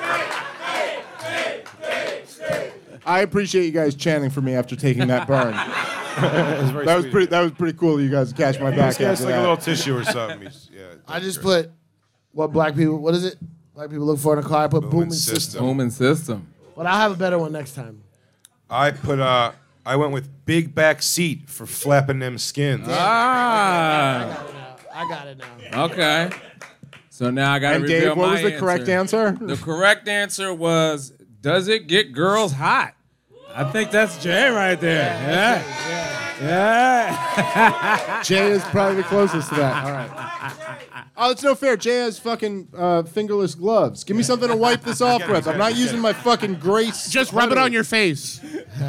I appreciate you guys chanting for me after taking that burn. That That was pretty. That was pretty cool. You guys catch my back. This guy's after like a that. little tissue or something. He's, yeah, I just put what black people, what is it? Black people look for in a car. I put booming system. Booming system. But I'll have a better one next time. I put. Uh, I went with big back seat for flapping them skins. Ah. I got it now. Okay. So now I got to And reveal Dave, what my was the correct answer? The correct answer was, does it get girls hot? I think that's Jay right there. Yeah. Yeah. Jay is probably the closest to that. All right. Oh, it's no fair. Jay has fucking uh, fingerless gloves. Give me something to wipe this off with. I'm not using my fucking Grace. Just rub it on your face.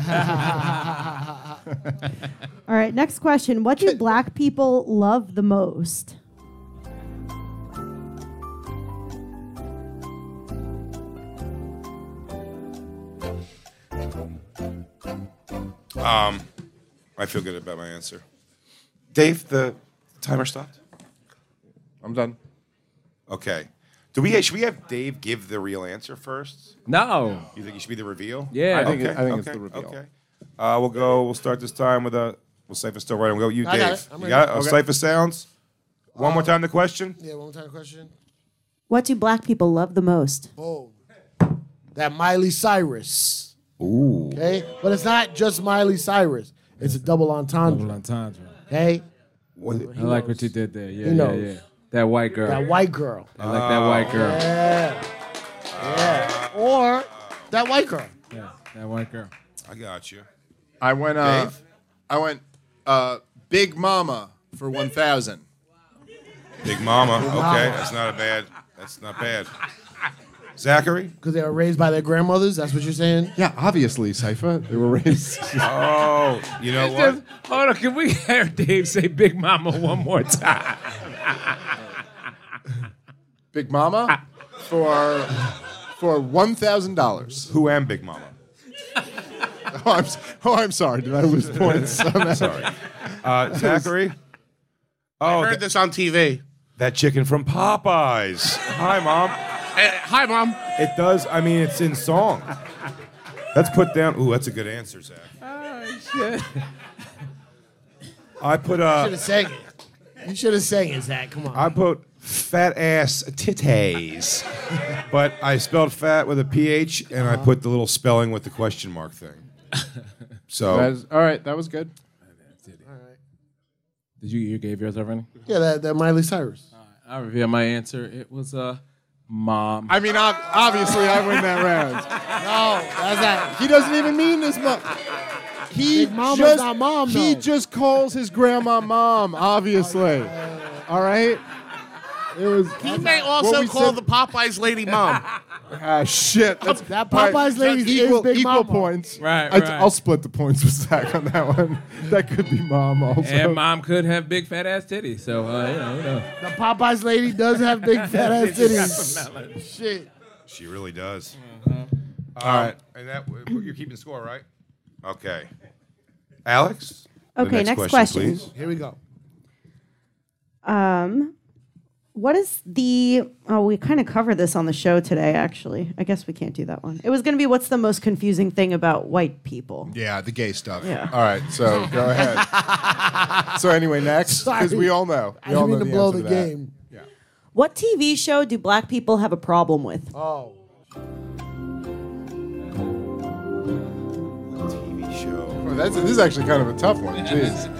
All right, next question. What do black people love the most? Um, I feel good about my answer. Dave, the timer stopped. I'm done. Okay. Do we should we have Dave give the real answer first? No. You think it should be the reveal? Yeah. I think, Okay, it, I think it's okay, the reveal. Okay. Uh, we'll go. We'll start this time with a. We'll Cypher still right. We'll go. You, I Dave. got it. I'm You ready. got it. Oh, Okay. Cypher sounds. One more time the question. Yeah, one more time question. What do black people love the most? Oh, that Miley Cyrus. Ooh. Okay, but it's not just Miley Cyrus. It's a double entendre. Double entendre. Okay, What, I like what you did there. Yeah, He yeah, knows. yeah. That white girl. that white girl. I like that white girl. Yeah, yeah. Or that white girl. Yeah, that white girl. I got you. I went. Uh, Dave? I went. Uh, Big Mama for one thousand. Big Mama. Okay, that's not a bad. That's not bad. Zachary. Because they were raised by their grandmothers. That's what you're saying. Yeah, obviously, Cypher. They were raised. Oh, you know what? Just- hold on, can we have Dave say Big Mama one more time? Big Mama for for one thousand dollars. Who am Big Mama? Oh, I'm, s- oh, I'm sorry. Did I lose points? I'm sorry. Uh, Zachary. Oh, I heard th- this on T V. that chicken from Popeyes. Hi, Mom. Uh, hi, Mom. It does. I mean, it's in song. Let's put down. Ooh, that's a good answer, Zach. Oh, shit. I put You should uh, have sang it. You should have sang it, Zach. Come on. I put fat ass titties, but I spelled fat with a ph, and I put the little spelling with the question mark thing. So That's- all right, that was good. Did you, you gave yours already? yeah, that, that Miley Cyrus. I'll reveal my answer. It was uh, mom. I mean, ob- obviously, I win that round. No, that's that. He doesn't even mean this much. He Big Mama's just not mom, he though. just calls his grandma mom. Obviously, all right. It was. He may What also we call said- the Popeyes lady Mom. Ah, shit. That's, That all right, Popeyes lady that's is equal, Big equal Mama. points. Right, I, right. I'll split the points with Zach on that one. That could be mom also. And mom could have big fat ass titties, so uh, you know, you know. The Popeyes lady does have big fat ass She got titties. some melon. Shit. she really does. Uh-huh. All right, and that you're keeping score, right? Okay, Alex. the Okay, next question. please. Here we go. Um, what is the? Oh, we kind of covered this on the show today. Actually, I guess we can't do that one. It was going to be what's the most confusing thing about white people? Yeah, the gay stuff. Yeah. All right, so go ahead. So anyway, next, because we all know. I We all didn't know mean to blow answer the to that. game. What T V show do black people have a problem with? Oh. T V show. Well, that's, this is actually kind of a tough one. Jeez.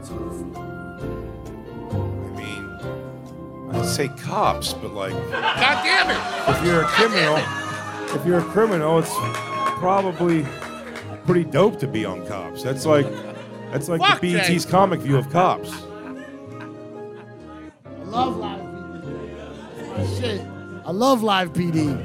I mean, I'd say cops, but like, God damn it. if you're a criminal, if you're a criminal, it's probably pretty dope to be on Cops. That's like, that's like Fuck, the B E T's Jay. comic view of Cops. I love live P D. That's my shit. I love live P D.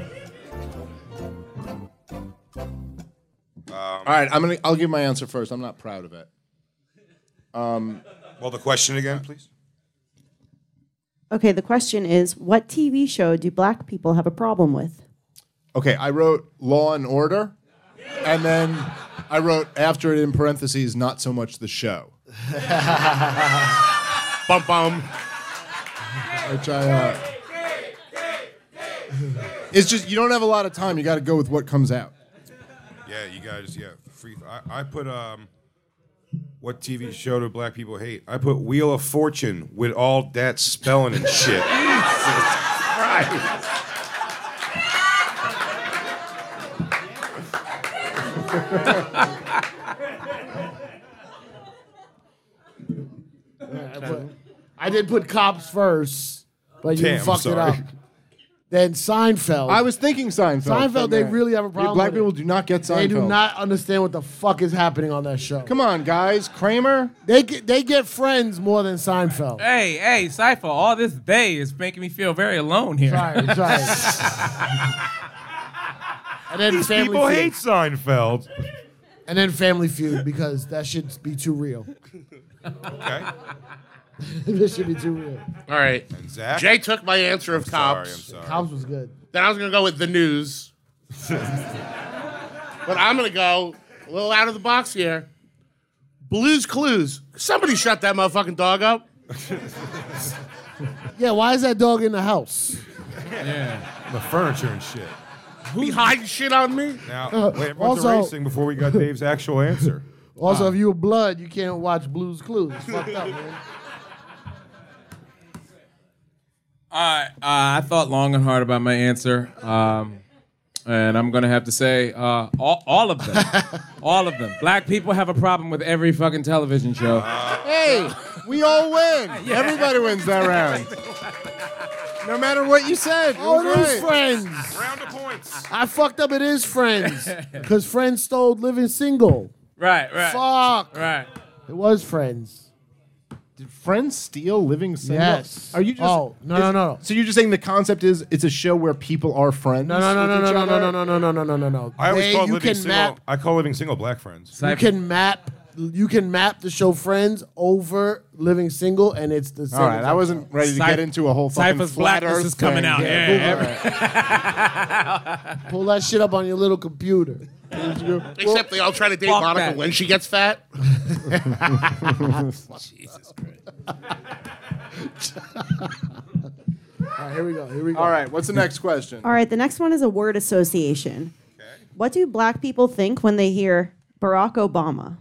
All right, I'm gonna. I'll give my answer first. I'm not proud of it. Um, Well, the question again, please. Okay, the question is, what T V show do black people have a problem with? okay, I wrote Law and Order, and then I wrote after it in parentheses, not so much the show. Bum bum. Which I. Uh, it's just you don't have a lot of time. You got to go with what comes out. Yeah, you guys. Yeah, free. I, I put um, what T V show do black people hate? I put Wheel of Fortune with all that spelling and shit. I, put, I did put cops first, but you Damn, fucked it sorry. up. Then Seinfeld. I was thinking Seinfeld. Seinfeld, they man. really have a You problem. Black with people it. do not get Seinfeld. They do not understand what the fuck is happening on that show. Come on, guys. Kramer. They get they get Friends more than Seinfeld. Hey, hey, Cypher, all this they is making me feel very alone here. Sorry, sorry. And then These Family people Feud. hate Seinfeld. And then Family Feud because that should be too real. Okay. This should be too real. All right. And Zach? Jay took my answer of I'm cops. sorry, I'm sorry. Cops was good. Then I was going to go with the news. But I'm going to go a little out of the box here. Blue's Clues. Somebody shut that motherfucking dog up. Yeah, why is that dog in the house? Yeah. The furniture and shit. Who's hiding shit on me? Now, Uh, wait, everyone's also- erasing before we got Dave's actual answer. Also, if you a blood, you can't watch Blue's Clues. It's fucked up, man. All right, uh, I thought long and hard about my answer, um, and I'm gonna have to say uh, all, all of them, all of them. Black people have a problem with every fucking television show. Hey, we all win. Everybody wins that round. No matter what you said. Oh, it was is right. Friends. Round of points. I fucked up. It is Friends. Because Friends stole Living Single. Right, right, Fuck. right. It was Friends. Did Friends steal Living Single? Yes. Are you just? Oh, no, no, is- no, no. So you're just saying the concept is it's a show where people are friends? No, no, no, no, with no, each no, other? no, no, no, no, no, no, no, no. I always They- call you living can single. map. I call living single black friends. You can map. You can map the show Friends over Living Single, and it's the same. All right, I exact wasn't show. ready to get into a whole fucking Cypher's flat blackness Earth is coming thing. out. Yeah, Pull that shit up on your little computer. Except they all try to date Fuck Monica that. when she gets fat. Jesus Christ. All right, here we go. Here we go. All right, what's the next question? All right, the next one is a word association. What do black people think when they hear Barack Obama?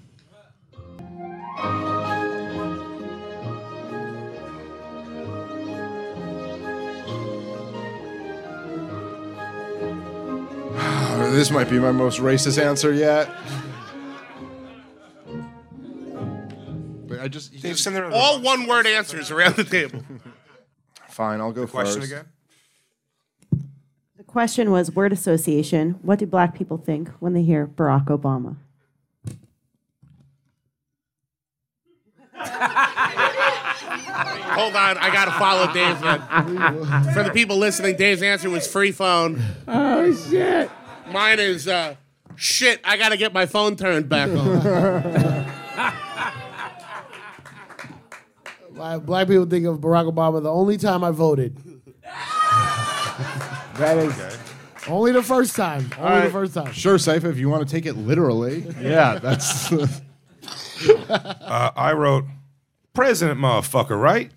This might be my most racist answer yet. But I just, you Dave, just- send there All one word answers around the table. fine. I'll go question first. again. The question was word association. What do black people think when they hear Barack Obama? Hold on, I gotta follow Dave's one. For the people listening, Dave's answer was free phone. Oh shit! Mine is uh, shit. I gotta get my phone turned back on. Black- Black people think of Barack Obama the only time I voted. That is Only the first time. Only right. the first time. sure, Saifa, if you want to take it literally. Yeah, that's. Uh, I wrote, President motherfucker, right?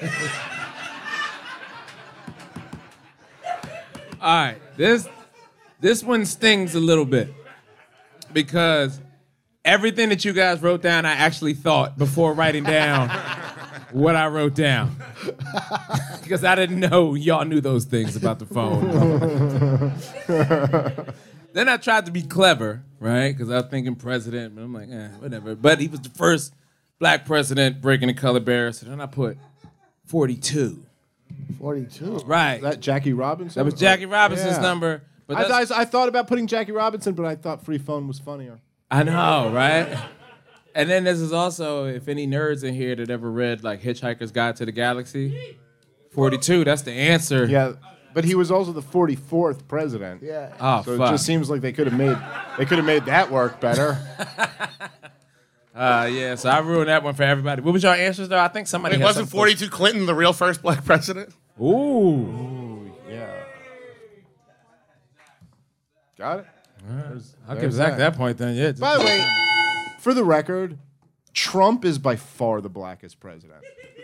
All right, this this one stings a little bit because everything that you guys wrote down, I actually thought before writing down what I wrote down because I didn't know y'all knew those things about the phone. Then I tried to be clever, right? Because I was thinking president, but I'm like, eh, whatever. But he was the first black president breaking the color barrier, so then I put forty-two. forty-two. Right. Is that Jackie Robinson? That was Jackie Robinson's Yeah. number. But I, that's- I, I thought about putting Jackie Robinson, but I thought Free Phone was funnier. I know, right? And then this is also, if any nerds in here that ever read like Hitchhiker's Guide to the Galaxy, forty-two, that's the answer. Yeah, but he was also the forty-fourth president. Yeah. Oh, So fuck. it just seems like they could have made they could have made that work better. Uh, yeah, so I ruined that one for everybody. What was your answers, though? I think somebody Wait, had wasn't something- forty-two Clinton the real first black president? Ooh. Yeah. Got it. There's- I'll there's give Zach that point then, yeah. By the way, for the record, Trump is by far the blackest president.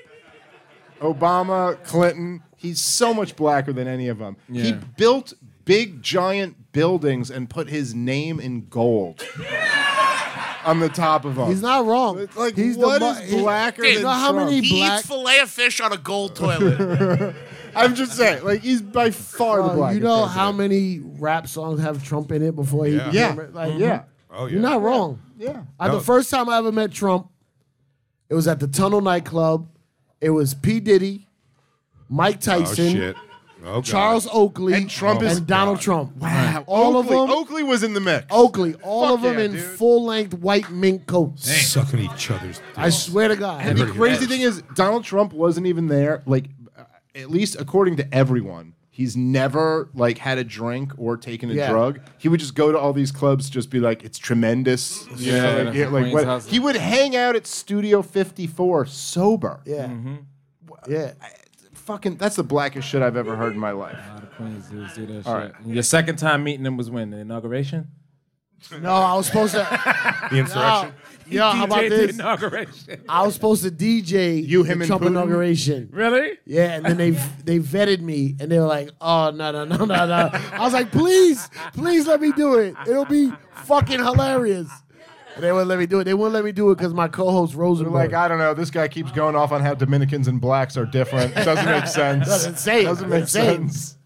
Obama, Clinton, he's so much blacker than any of them. He Yeah. built big, giant buildings and put his name in gold on the top of them. He's not wrong. Like, He's what the, is mo- he- blacker you than know how Trump? many He black? eats filet of fish on a gold toilet. I'm just saying, like, he's by far the Uh, blackest you know president. how many rap songs have Trump in it before he Yeah. became Yeah. like Yeah. Oh, yeah. You're not wrong. Yeah. I, No. the first time I ever met Trump, it was at the Tunnel nightclub. It was P. Diddy, Mike Oh, Tyson, shit. Oh, God. Charles Oakley, And Trump is- and Donald Trump. Wow. All Oakley, of them. Oakley was in the mix. Oakley, all Fuck of them yeah, in dude. full-length white mink coats. Sucking each other's. I swear to God. And the crazy thing is, Donald Trump wasn't even there. Like, uh, at least according to everyone, he's never like had a drink or taken a Yeah. drug. He would just go to all these clubs, just be like, "It's tremendous." Yeah, like, that's yeah, the like Queen's what- hustle. he would hang out at Studio fifty-four sober. Yeah. Mm-hmm. Yeah. Fucking, that's the blackest shit I've ever heard in my life. A lot of Queens dudes do that All shit. right. Your second time meeting them was when? The inauguration? No, I was supposed to. The insurrection. Yo, how about D J 'd this? The inauguration. I was supposed to D J You, the him, and Trump Putin? inauguration. Really? Yeah, and then they they vetted me, and they were like, "Oh no, no, no, no, no!" I was like, "Please, please let me do it. It'll be fucking hilarious." And they wouldn't let me do it. They wouldn't let me do it because my co-host They're Rosenberg. like, I don't know. This guy keeps going off on how Dominicans and blacks are different. Doesn't make sense. Doesn't say it. Doesn't make Doesn't say it. sense.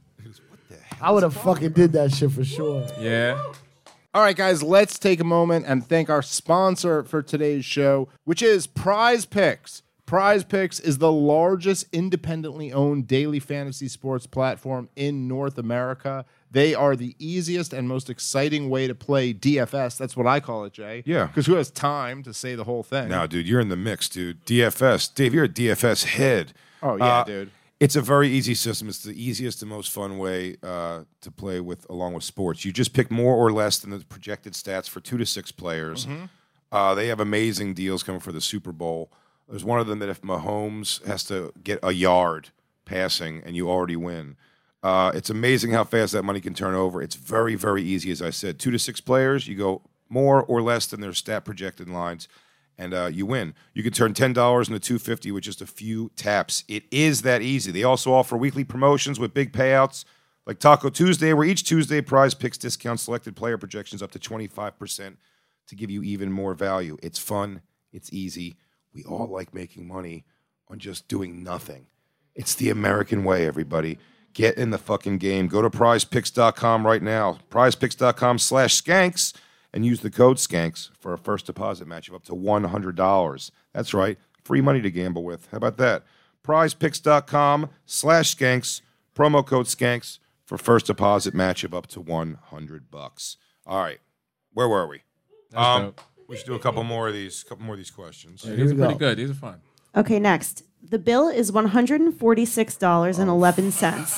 I would have fucking did that shit for sure. Yeah. All right, guys, let's take a moment and thank our sponsor for today's show, which is Prize Picks. Prize Picks is the largest independently owned daily fantasy sports platform in North America. They are the easiest and most exciting way to play D F S. That's what I call it, Jay. Yeah. Because who has time to say the whole thing? No, dude, you're in the mix, dude. D F S. Dave, you're a D F S head. Oh, yeah, Uh, dude. It's a very easy system. It's the easiest and most fun way uh, to play with, along with sports. You just pick more or less than the projected stats for two to six players. Mm-hmm. Uh, they have amazing deals coming for the Super Bowl. There's one of them that if Mahomes has to get a yard passing and you already win. Uh, it's amazing how fast that money can turn over. It's very, very easy, as I said. Two to six players, you go more or less than their stat projected lines, and uh, you win. You can turn ten dollars into two hundred fifty dollars with just a few taps. It is that easy. They also offer weekly promotions with big payouts, like Taco Tuesday, where each Tuesday Prize Picks discounts selected player projections up to twenty-five percent to give you even more value. It's fun. It's easy. We all like making money on just doing nothing. It's the American way, everybody. Get in the fucking game. Go to prize picks dot com right now. prize picks dot com slash skanks and use the code skanks for a first deposit match of up to one hundred dollars. That's right. Free money to gamble with. How about that? prize picks dot com slash skanks. Promo code skanks for first deposit match of up to one hundred bucks. All right. Where were we? That's Um, dope. we should do a couple more of these. couple more of these questions. Yeah, these are pretty good. These are fun. Okay, next. The bill is one hundred forty-six dollars and eleven cents.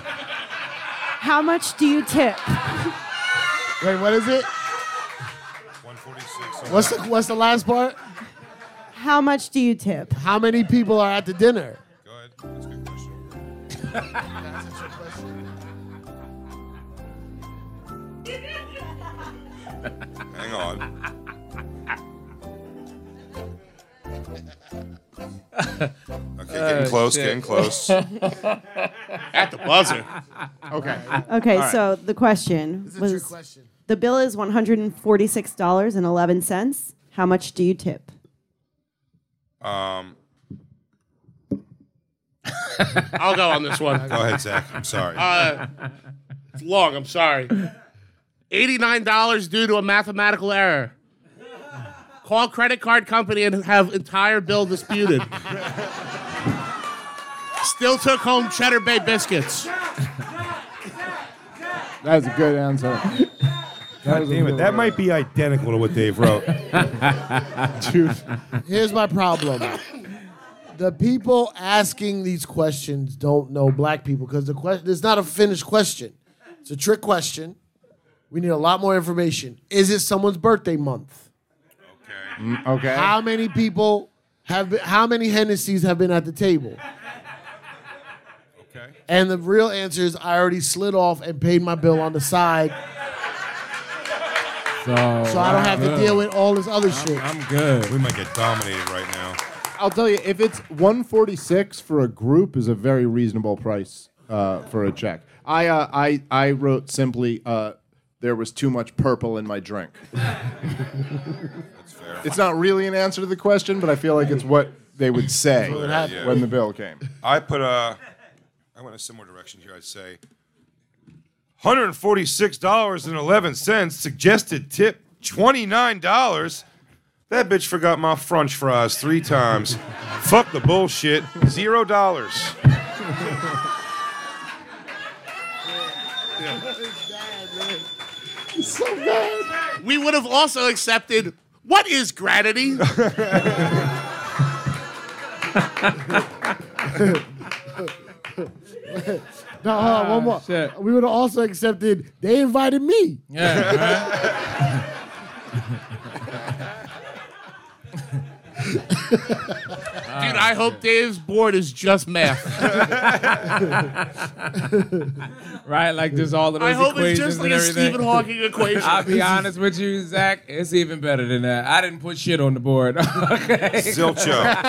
How much do you tip? Wait, what is it? one forty-six. What's the What's the last part? How much do you tip? How many people are at the dinner? Go ahead. That's a good question. Hang on. Okay, getting Oh, close, shit. getting close. At the buzzer. Okay. Okay, All right. so the question This is was your question. the bill is one hundred forty-six dollars and eleven cents. How much do you tip? Um, I'll go on this one. go ahead, Zach. I'm sorry. Uh, it's long. I'm sorry. eighty-nine dollars due to a mathematical error. Call credit card company and have entire bill disputed. Still took home Cheddar Bay biscuits. That's a good answer. God damn it. That might be identical to what Dave wrote. Dude. Here's my problem. The people asking these questions don't know black people because the question it's not a finished question. It's a trick question. We need a lot more information. Is it someone's birthday month? Mm, okay. How many people have been, how many Hennessy's have been at the table? Okay. And the real answer is I already slid off and paid my bill on the side, So, so I don't have to good. deal with all this other shit. I'm good. We might get dominated right now. I'll tell you, if it's one forty-six for a group, is a very reasonable price uh, for a check. I uh, I I wrote simply, uh, there was too much purple in my drink. That's fair. It's not really an answer to the question, but I feel like it's what they would say Yeah. when the bill came. I put a, I went a similar direction here. I'd say one hundred forty-six dollars and eleven cents, suggested tip twenty-nine dollars. That bitch forgot my French fries three times. Fuck the bullshit. Zero dollars. It's so bad. We would have also accepted, what is gratitude? No, hold on, one more. shit. We would have also accepted, they invited me. Yeah, right? Dude, I hope Dave's board is just math. Right, like just all of those I hope it's equations just like and a everything. Stephen Hawking equation. I'll be honest with you, Zach. It's even better than that. I didn't put shit on the board. Okay. Zilcho.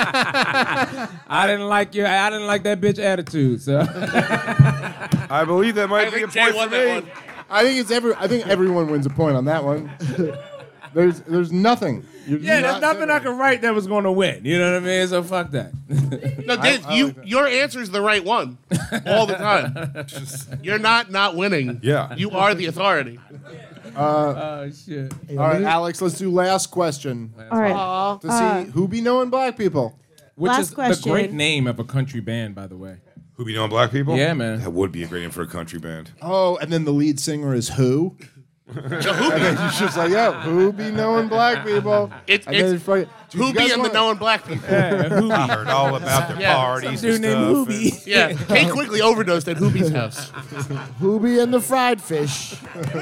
I didn't like your. I didn't like that bitch attitude. So I believe that might I be a think Jay point for won that me. one. I think it's every. I think everyone wins a point on that one. There's there's nothing. You're yeah, there's not nothing I saying- could write that was going to win. You know what I mean? So fuck that. No, Dave, I you like that. your answer's the right one all the time. You're not not winning. Yeah. You are the authority. Oh shit. All right, Alex. Let's do last question All right. to see who be knowing black people. Which Last is question. the great name of a country band, by the way. Who be knowing black people? Yeah, man. That would be a great name for a country band. Oh, and then the lead singer is who? And then he's just like, yo, who be knowing black people? It's, And then it's fucking- Dude, you Hoobie guys and the wanna- knowing black people. I heard all about their Yeah. parties Dude and named stuff. Hoobie. Yeah, Kate Quigley overdosed at Hoobie's house. Hoobie and the fried fish.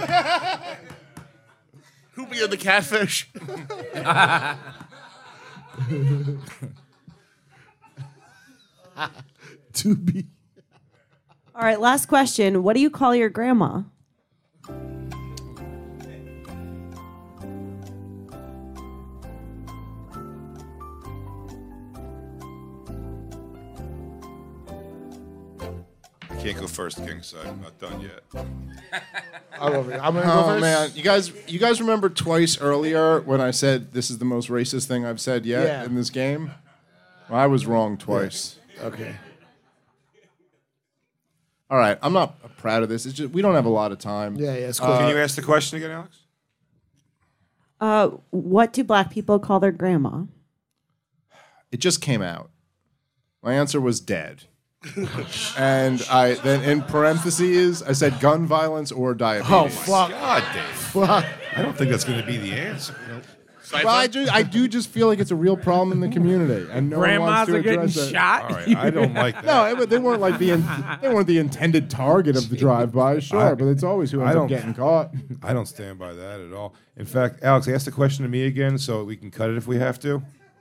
Hoobie and the catfish. To be. All right, last question. What do you call your grandma? Can't go first, King side. I'm not done yet. I'm gonna go Oh first. man, you guys, you guys remember twice earlier when I said this is the most racist thing I've said yet Yeah. in this game? Well, I was wrong twice. Okay. All right, I'm not proud of this. It's just we don't have a lot of time. Yeah, yeah, it's cool. Can you ask the question again, Alex? Uh, what do black people call their grandma? It just came out. My answer was dead. And I then in parentheses I said gun violence or diabetes. Oh, fuck. God, Dave. Fuck. I don't think that's going to be the answer. Well, I do, I do just feel like it's a real problem in the community, and no one Grandmas wants to are getting address it. shot. All right, I don't like that. No, it- they weren't like the in, they weren't the intended target of the drive-by, sure, I- but it's always who I ends up don't- getting caught. I don't stand by that at all. In fact, Alex, ask the question to me again so we can cut it if we have to.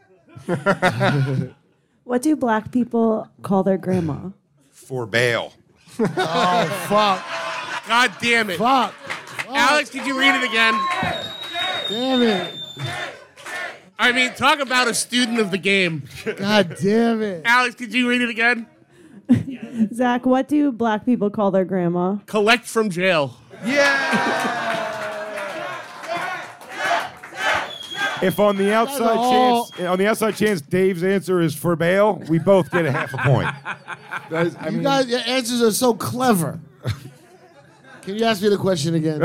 What do black people call their grandma? For bail. Oh, fuck. God damn it. Fuck. Alex, could you read it again? Damn it. I mean, talk about a student of the game. God damn it. Alex, could you read it again? Zach, what do black people call their grandma? Collect from jail. If on the outside all- chance, on the outside chance, Dave's answer is for bail, we both get a half a point. That is- I You mean, guys, your answers are so clever. Can you ask me the question again?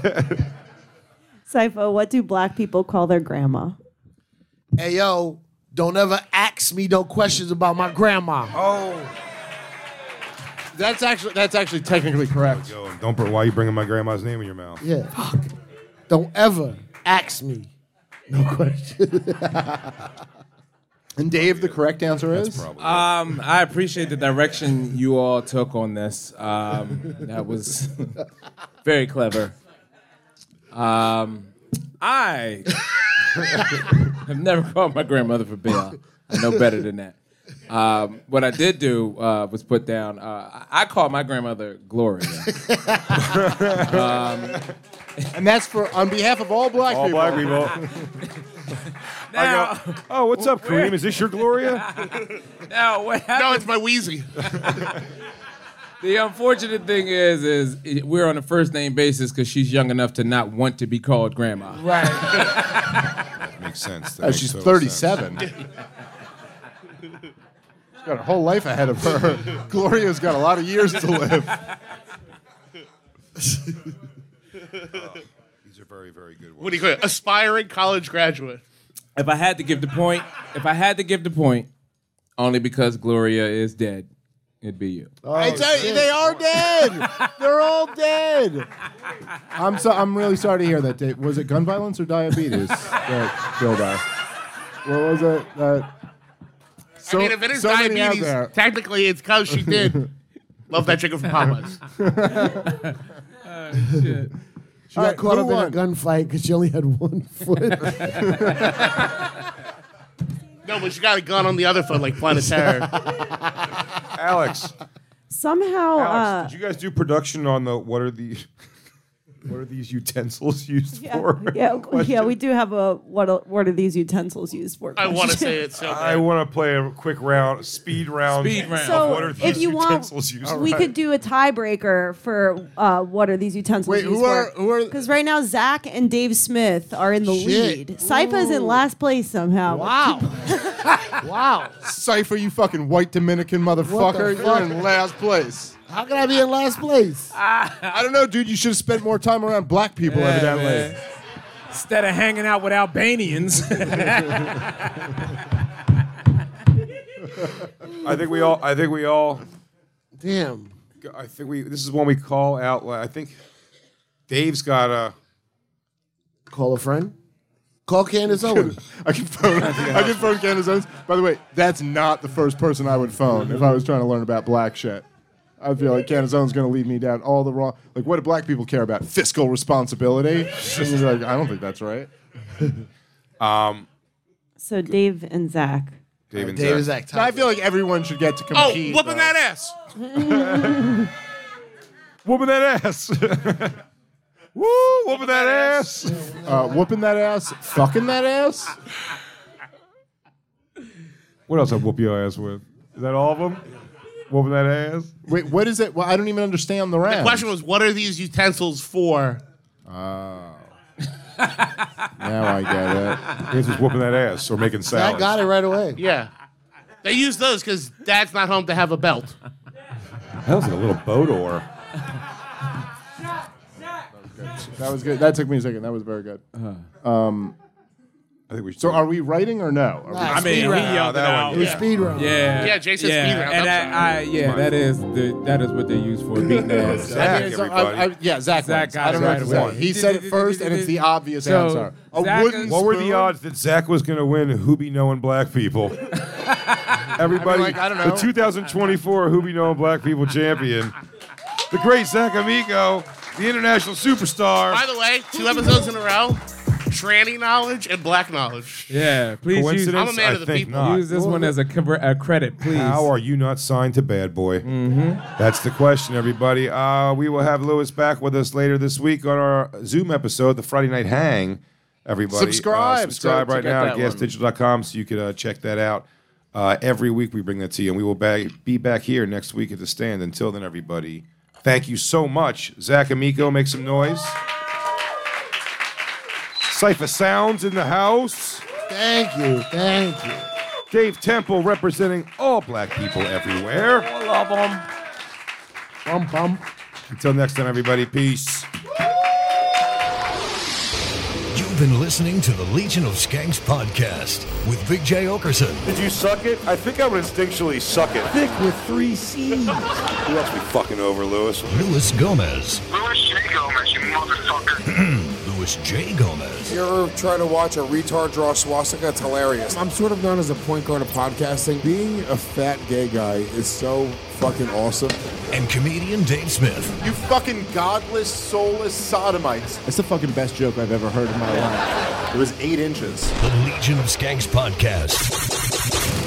Sypho, what do black people call their grandma? Hey, yo, don't ever ask me no questions about my grandma. Oh, that's actually that's actually technically correct. Yo, and don't. br- Why are you bringing my grandma's name in your mouth? Yeah. Fuck. Don't ever ask me no questions. And Dave, the correct answer is Probably. Um, I appreciate the direction you all took on this. Um, that was very clever. Um, I have never called my grandmother for bail. I know better than that. Um, what I did do uh, was put down. Uh, I I called my grandmother Gloria. and that's for on behalf of all black All people. black people. Now, I go, oh, what's up, Kareem? Is this your Gloria? now what happened? No, it's my Wheezy. The unfortunate thing is, is it- we're on a first name basis because she's young enough to not want to be called grandma. Right. Makes sense. That Uh, makes she's total thirty-seven. She's got her whole life ahead of her. Gloria's got a lot of years to live. sense. These are very, very good ones. What do you call it? Aspiring college graduate. If I had to give the point, if I had to give the point, only because Gloria is dead, it'd be you. Oh, I tell you, they are dead. They're all dead. I'm so. I'm really sorry to hear that. Dave. Was it gun violence or diabetes that killed her? What was it? Uh, so, I mean, if it is so many out diabetes, there. technically it's because she did love that chicken from Popeyes. Oh, shit. She got right, caught who up in won? a gunfight because she only had one foot. No, but she got a gun on the other foot like Planet Terror. Alex, Somehow, Alex, uh, did you guys do production on the what are the what are these utensils used yeah, for? yeah, question? yeah, we do have a what? Are, what are these utensils used for? I want to question. say it so I bad. want to play a quick round, speed round. Speed round. Of So what are these if you want, utensils used we for? could do a tiebreaker for uh, what are these utensils Wait, used who are- for? who are- Because right now Zach and Dave Smith are in the Shit. lead. Sypha's in last place somehow. Wow. Wow. Cypher, you fucking white Dominican motherfucker. You're fuck? in last place. How can I be in last place? I don't know, dude. You should have spent more time around black people, Yeah, evidently. man. Instead of hanging out with Albanians. I think we all. I think we all. Damn. I think we. This is one we call out. loud. I think Dave's got a. Call a friend. Call Candace Owens. I can phone. I can phone Candace Owens. By the way, that's not the first person I would phone if I was trying to learn about black shit. I feel like Candace Owens is going to lead me down all the wrong. Like, what do black people care about? Fiscal responsibility. And you're like, I don't think that's right. Um, So Dave and Zach. Dave and Dave Zach. is that I feel like everyone should get to Oh, compete. whooping though. that ass. Whooping that ass. Woo! Whooping that ass. Uh, whooping that ass. Fucking that ass. What else I whoop your ass with? Is that all of them? Whooping that ass. Wait, what is it? Well, I don't even understand the round. The question was, what are these utensils for? Oh. Now I get it. This is whooping that ass or making I salad. got it right away. Yeah. They use those because Dad's not home to have a belt. That was like a little boat oar. That was good. That took me a second. That was very good. Um, I think we should. so, are we writing or no? Are we- I mean, Speed he round. yelled it that one, out. It was Yeah. speed round. Yeah, Yeah, Jason yeah. speed round. And I'm I, I, yeah, that is the that is what they use for beating ass. Zach, Okay, so everybody. I- I- yeah, Zach. Zach wins. got I don't it know right what to away. say. He said it first, and it's the obvious So, answer. A Zach wooden is- What were the spoon? odds that Zach was going to win Who Be Knowing Black People? Everybody, like, I don't know. the two thousand twenty-four Who Be Knowing Black People champion, the great Zach Amico, the international superstar. By the way, two episodes in a row, tranny knowledge and black knowledge. Yeah, please use, Coincidence? I'm a man I of the think people. not. use this one as a, co- a credit, please. How are you not signed to Bad Boy? Mm-hmm. That's the question, everybody. Uh, we will have Lewis back with us later this week on our Zoom episode, the Friday Night Hang. Everybody, Subscribe Uh, subscribe to- to right get now that to gas one. digital dot com so you could uh, check that out. Uh, every week we bring that to you, and we will ba- be back here next week at the stand. Until then, everybody, thank you so much. Zach Amico, make some noise. Cypher Sounds in the house. Thank you. Thank you. Dave Temple representing all black people everywhere. love them. Bum, bum. Until next time, everybody, peace. You've been listening to the Legion of Skanks podcast with Big J. Okerson. Did you suck it? I think I would instinctually suck it. Thick with three C's. Who else we fucking over, Lewis? Louis Gomez. Louis J. Gomez, you motherfucker. Louis J. Gomez. You're trying to watch a retard draw swastika. It's hilarious. I'm sort of known as a point guard of podcasting. Being a fat gay guy is so fucking awesome. And comedian Dave Smith. You fucking godless, soulless sodomites. That's the fucking best joke I've ever heard in my life. It was eight inches. The Legion of Skanks podcast.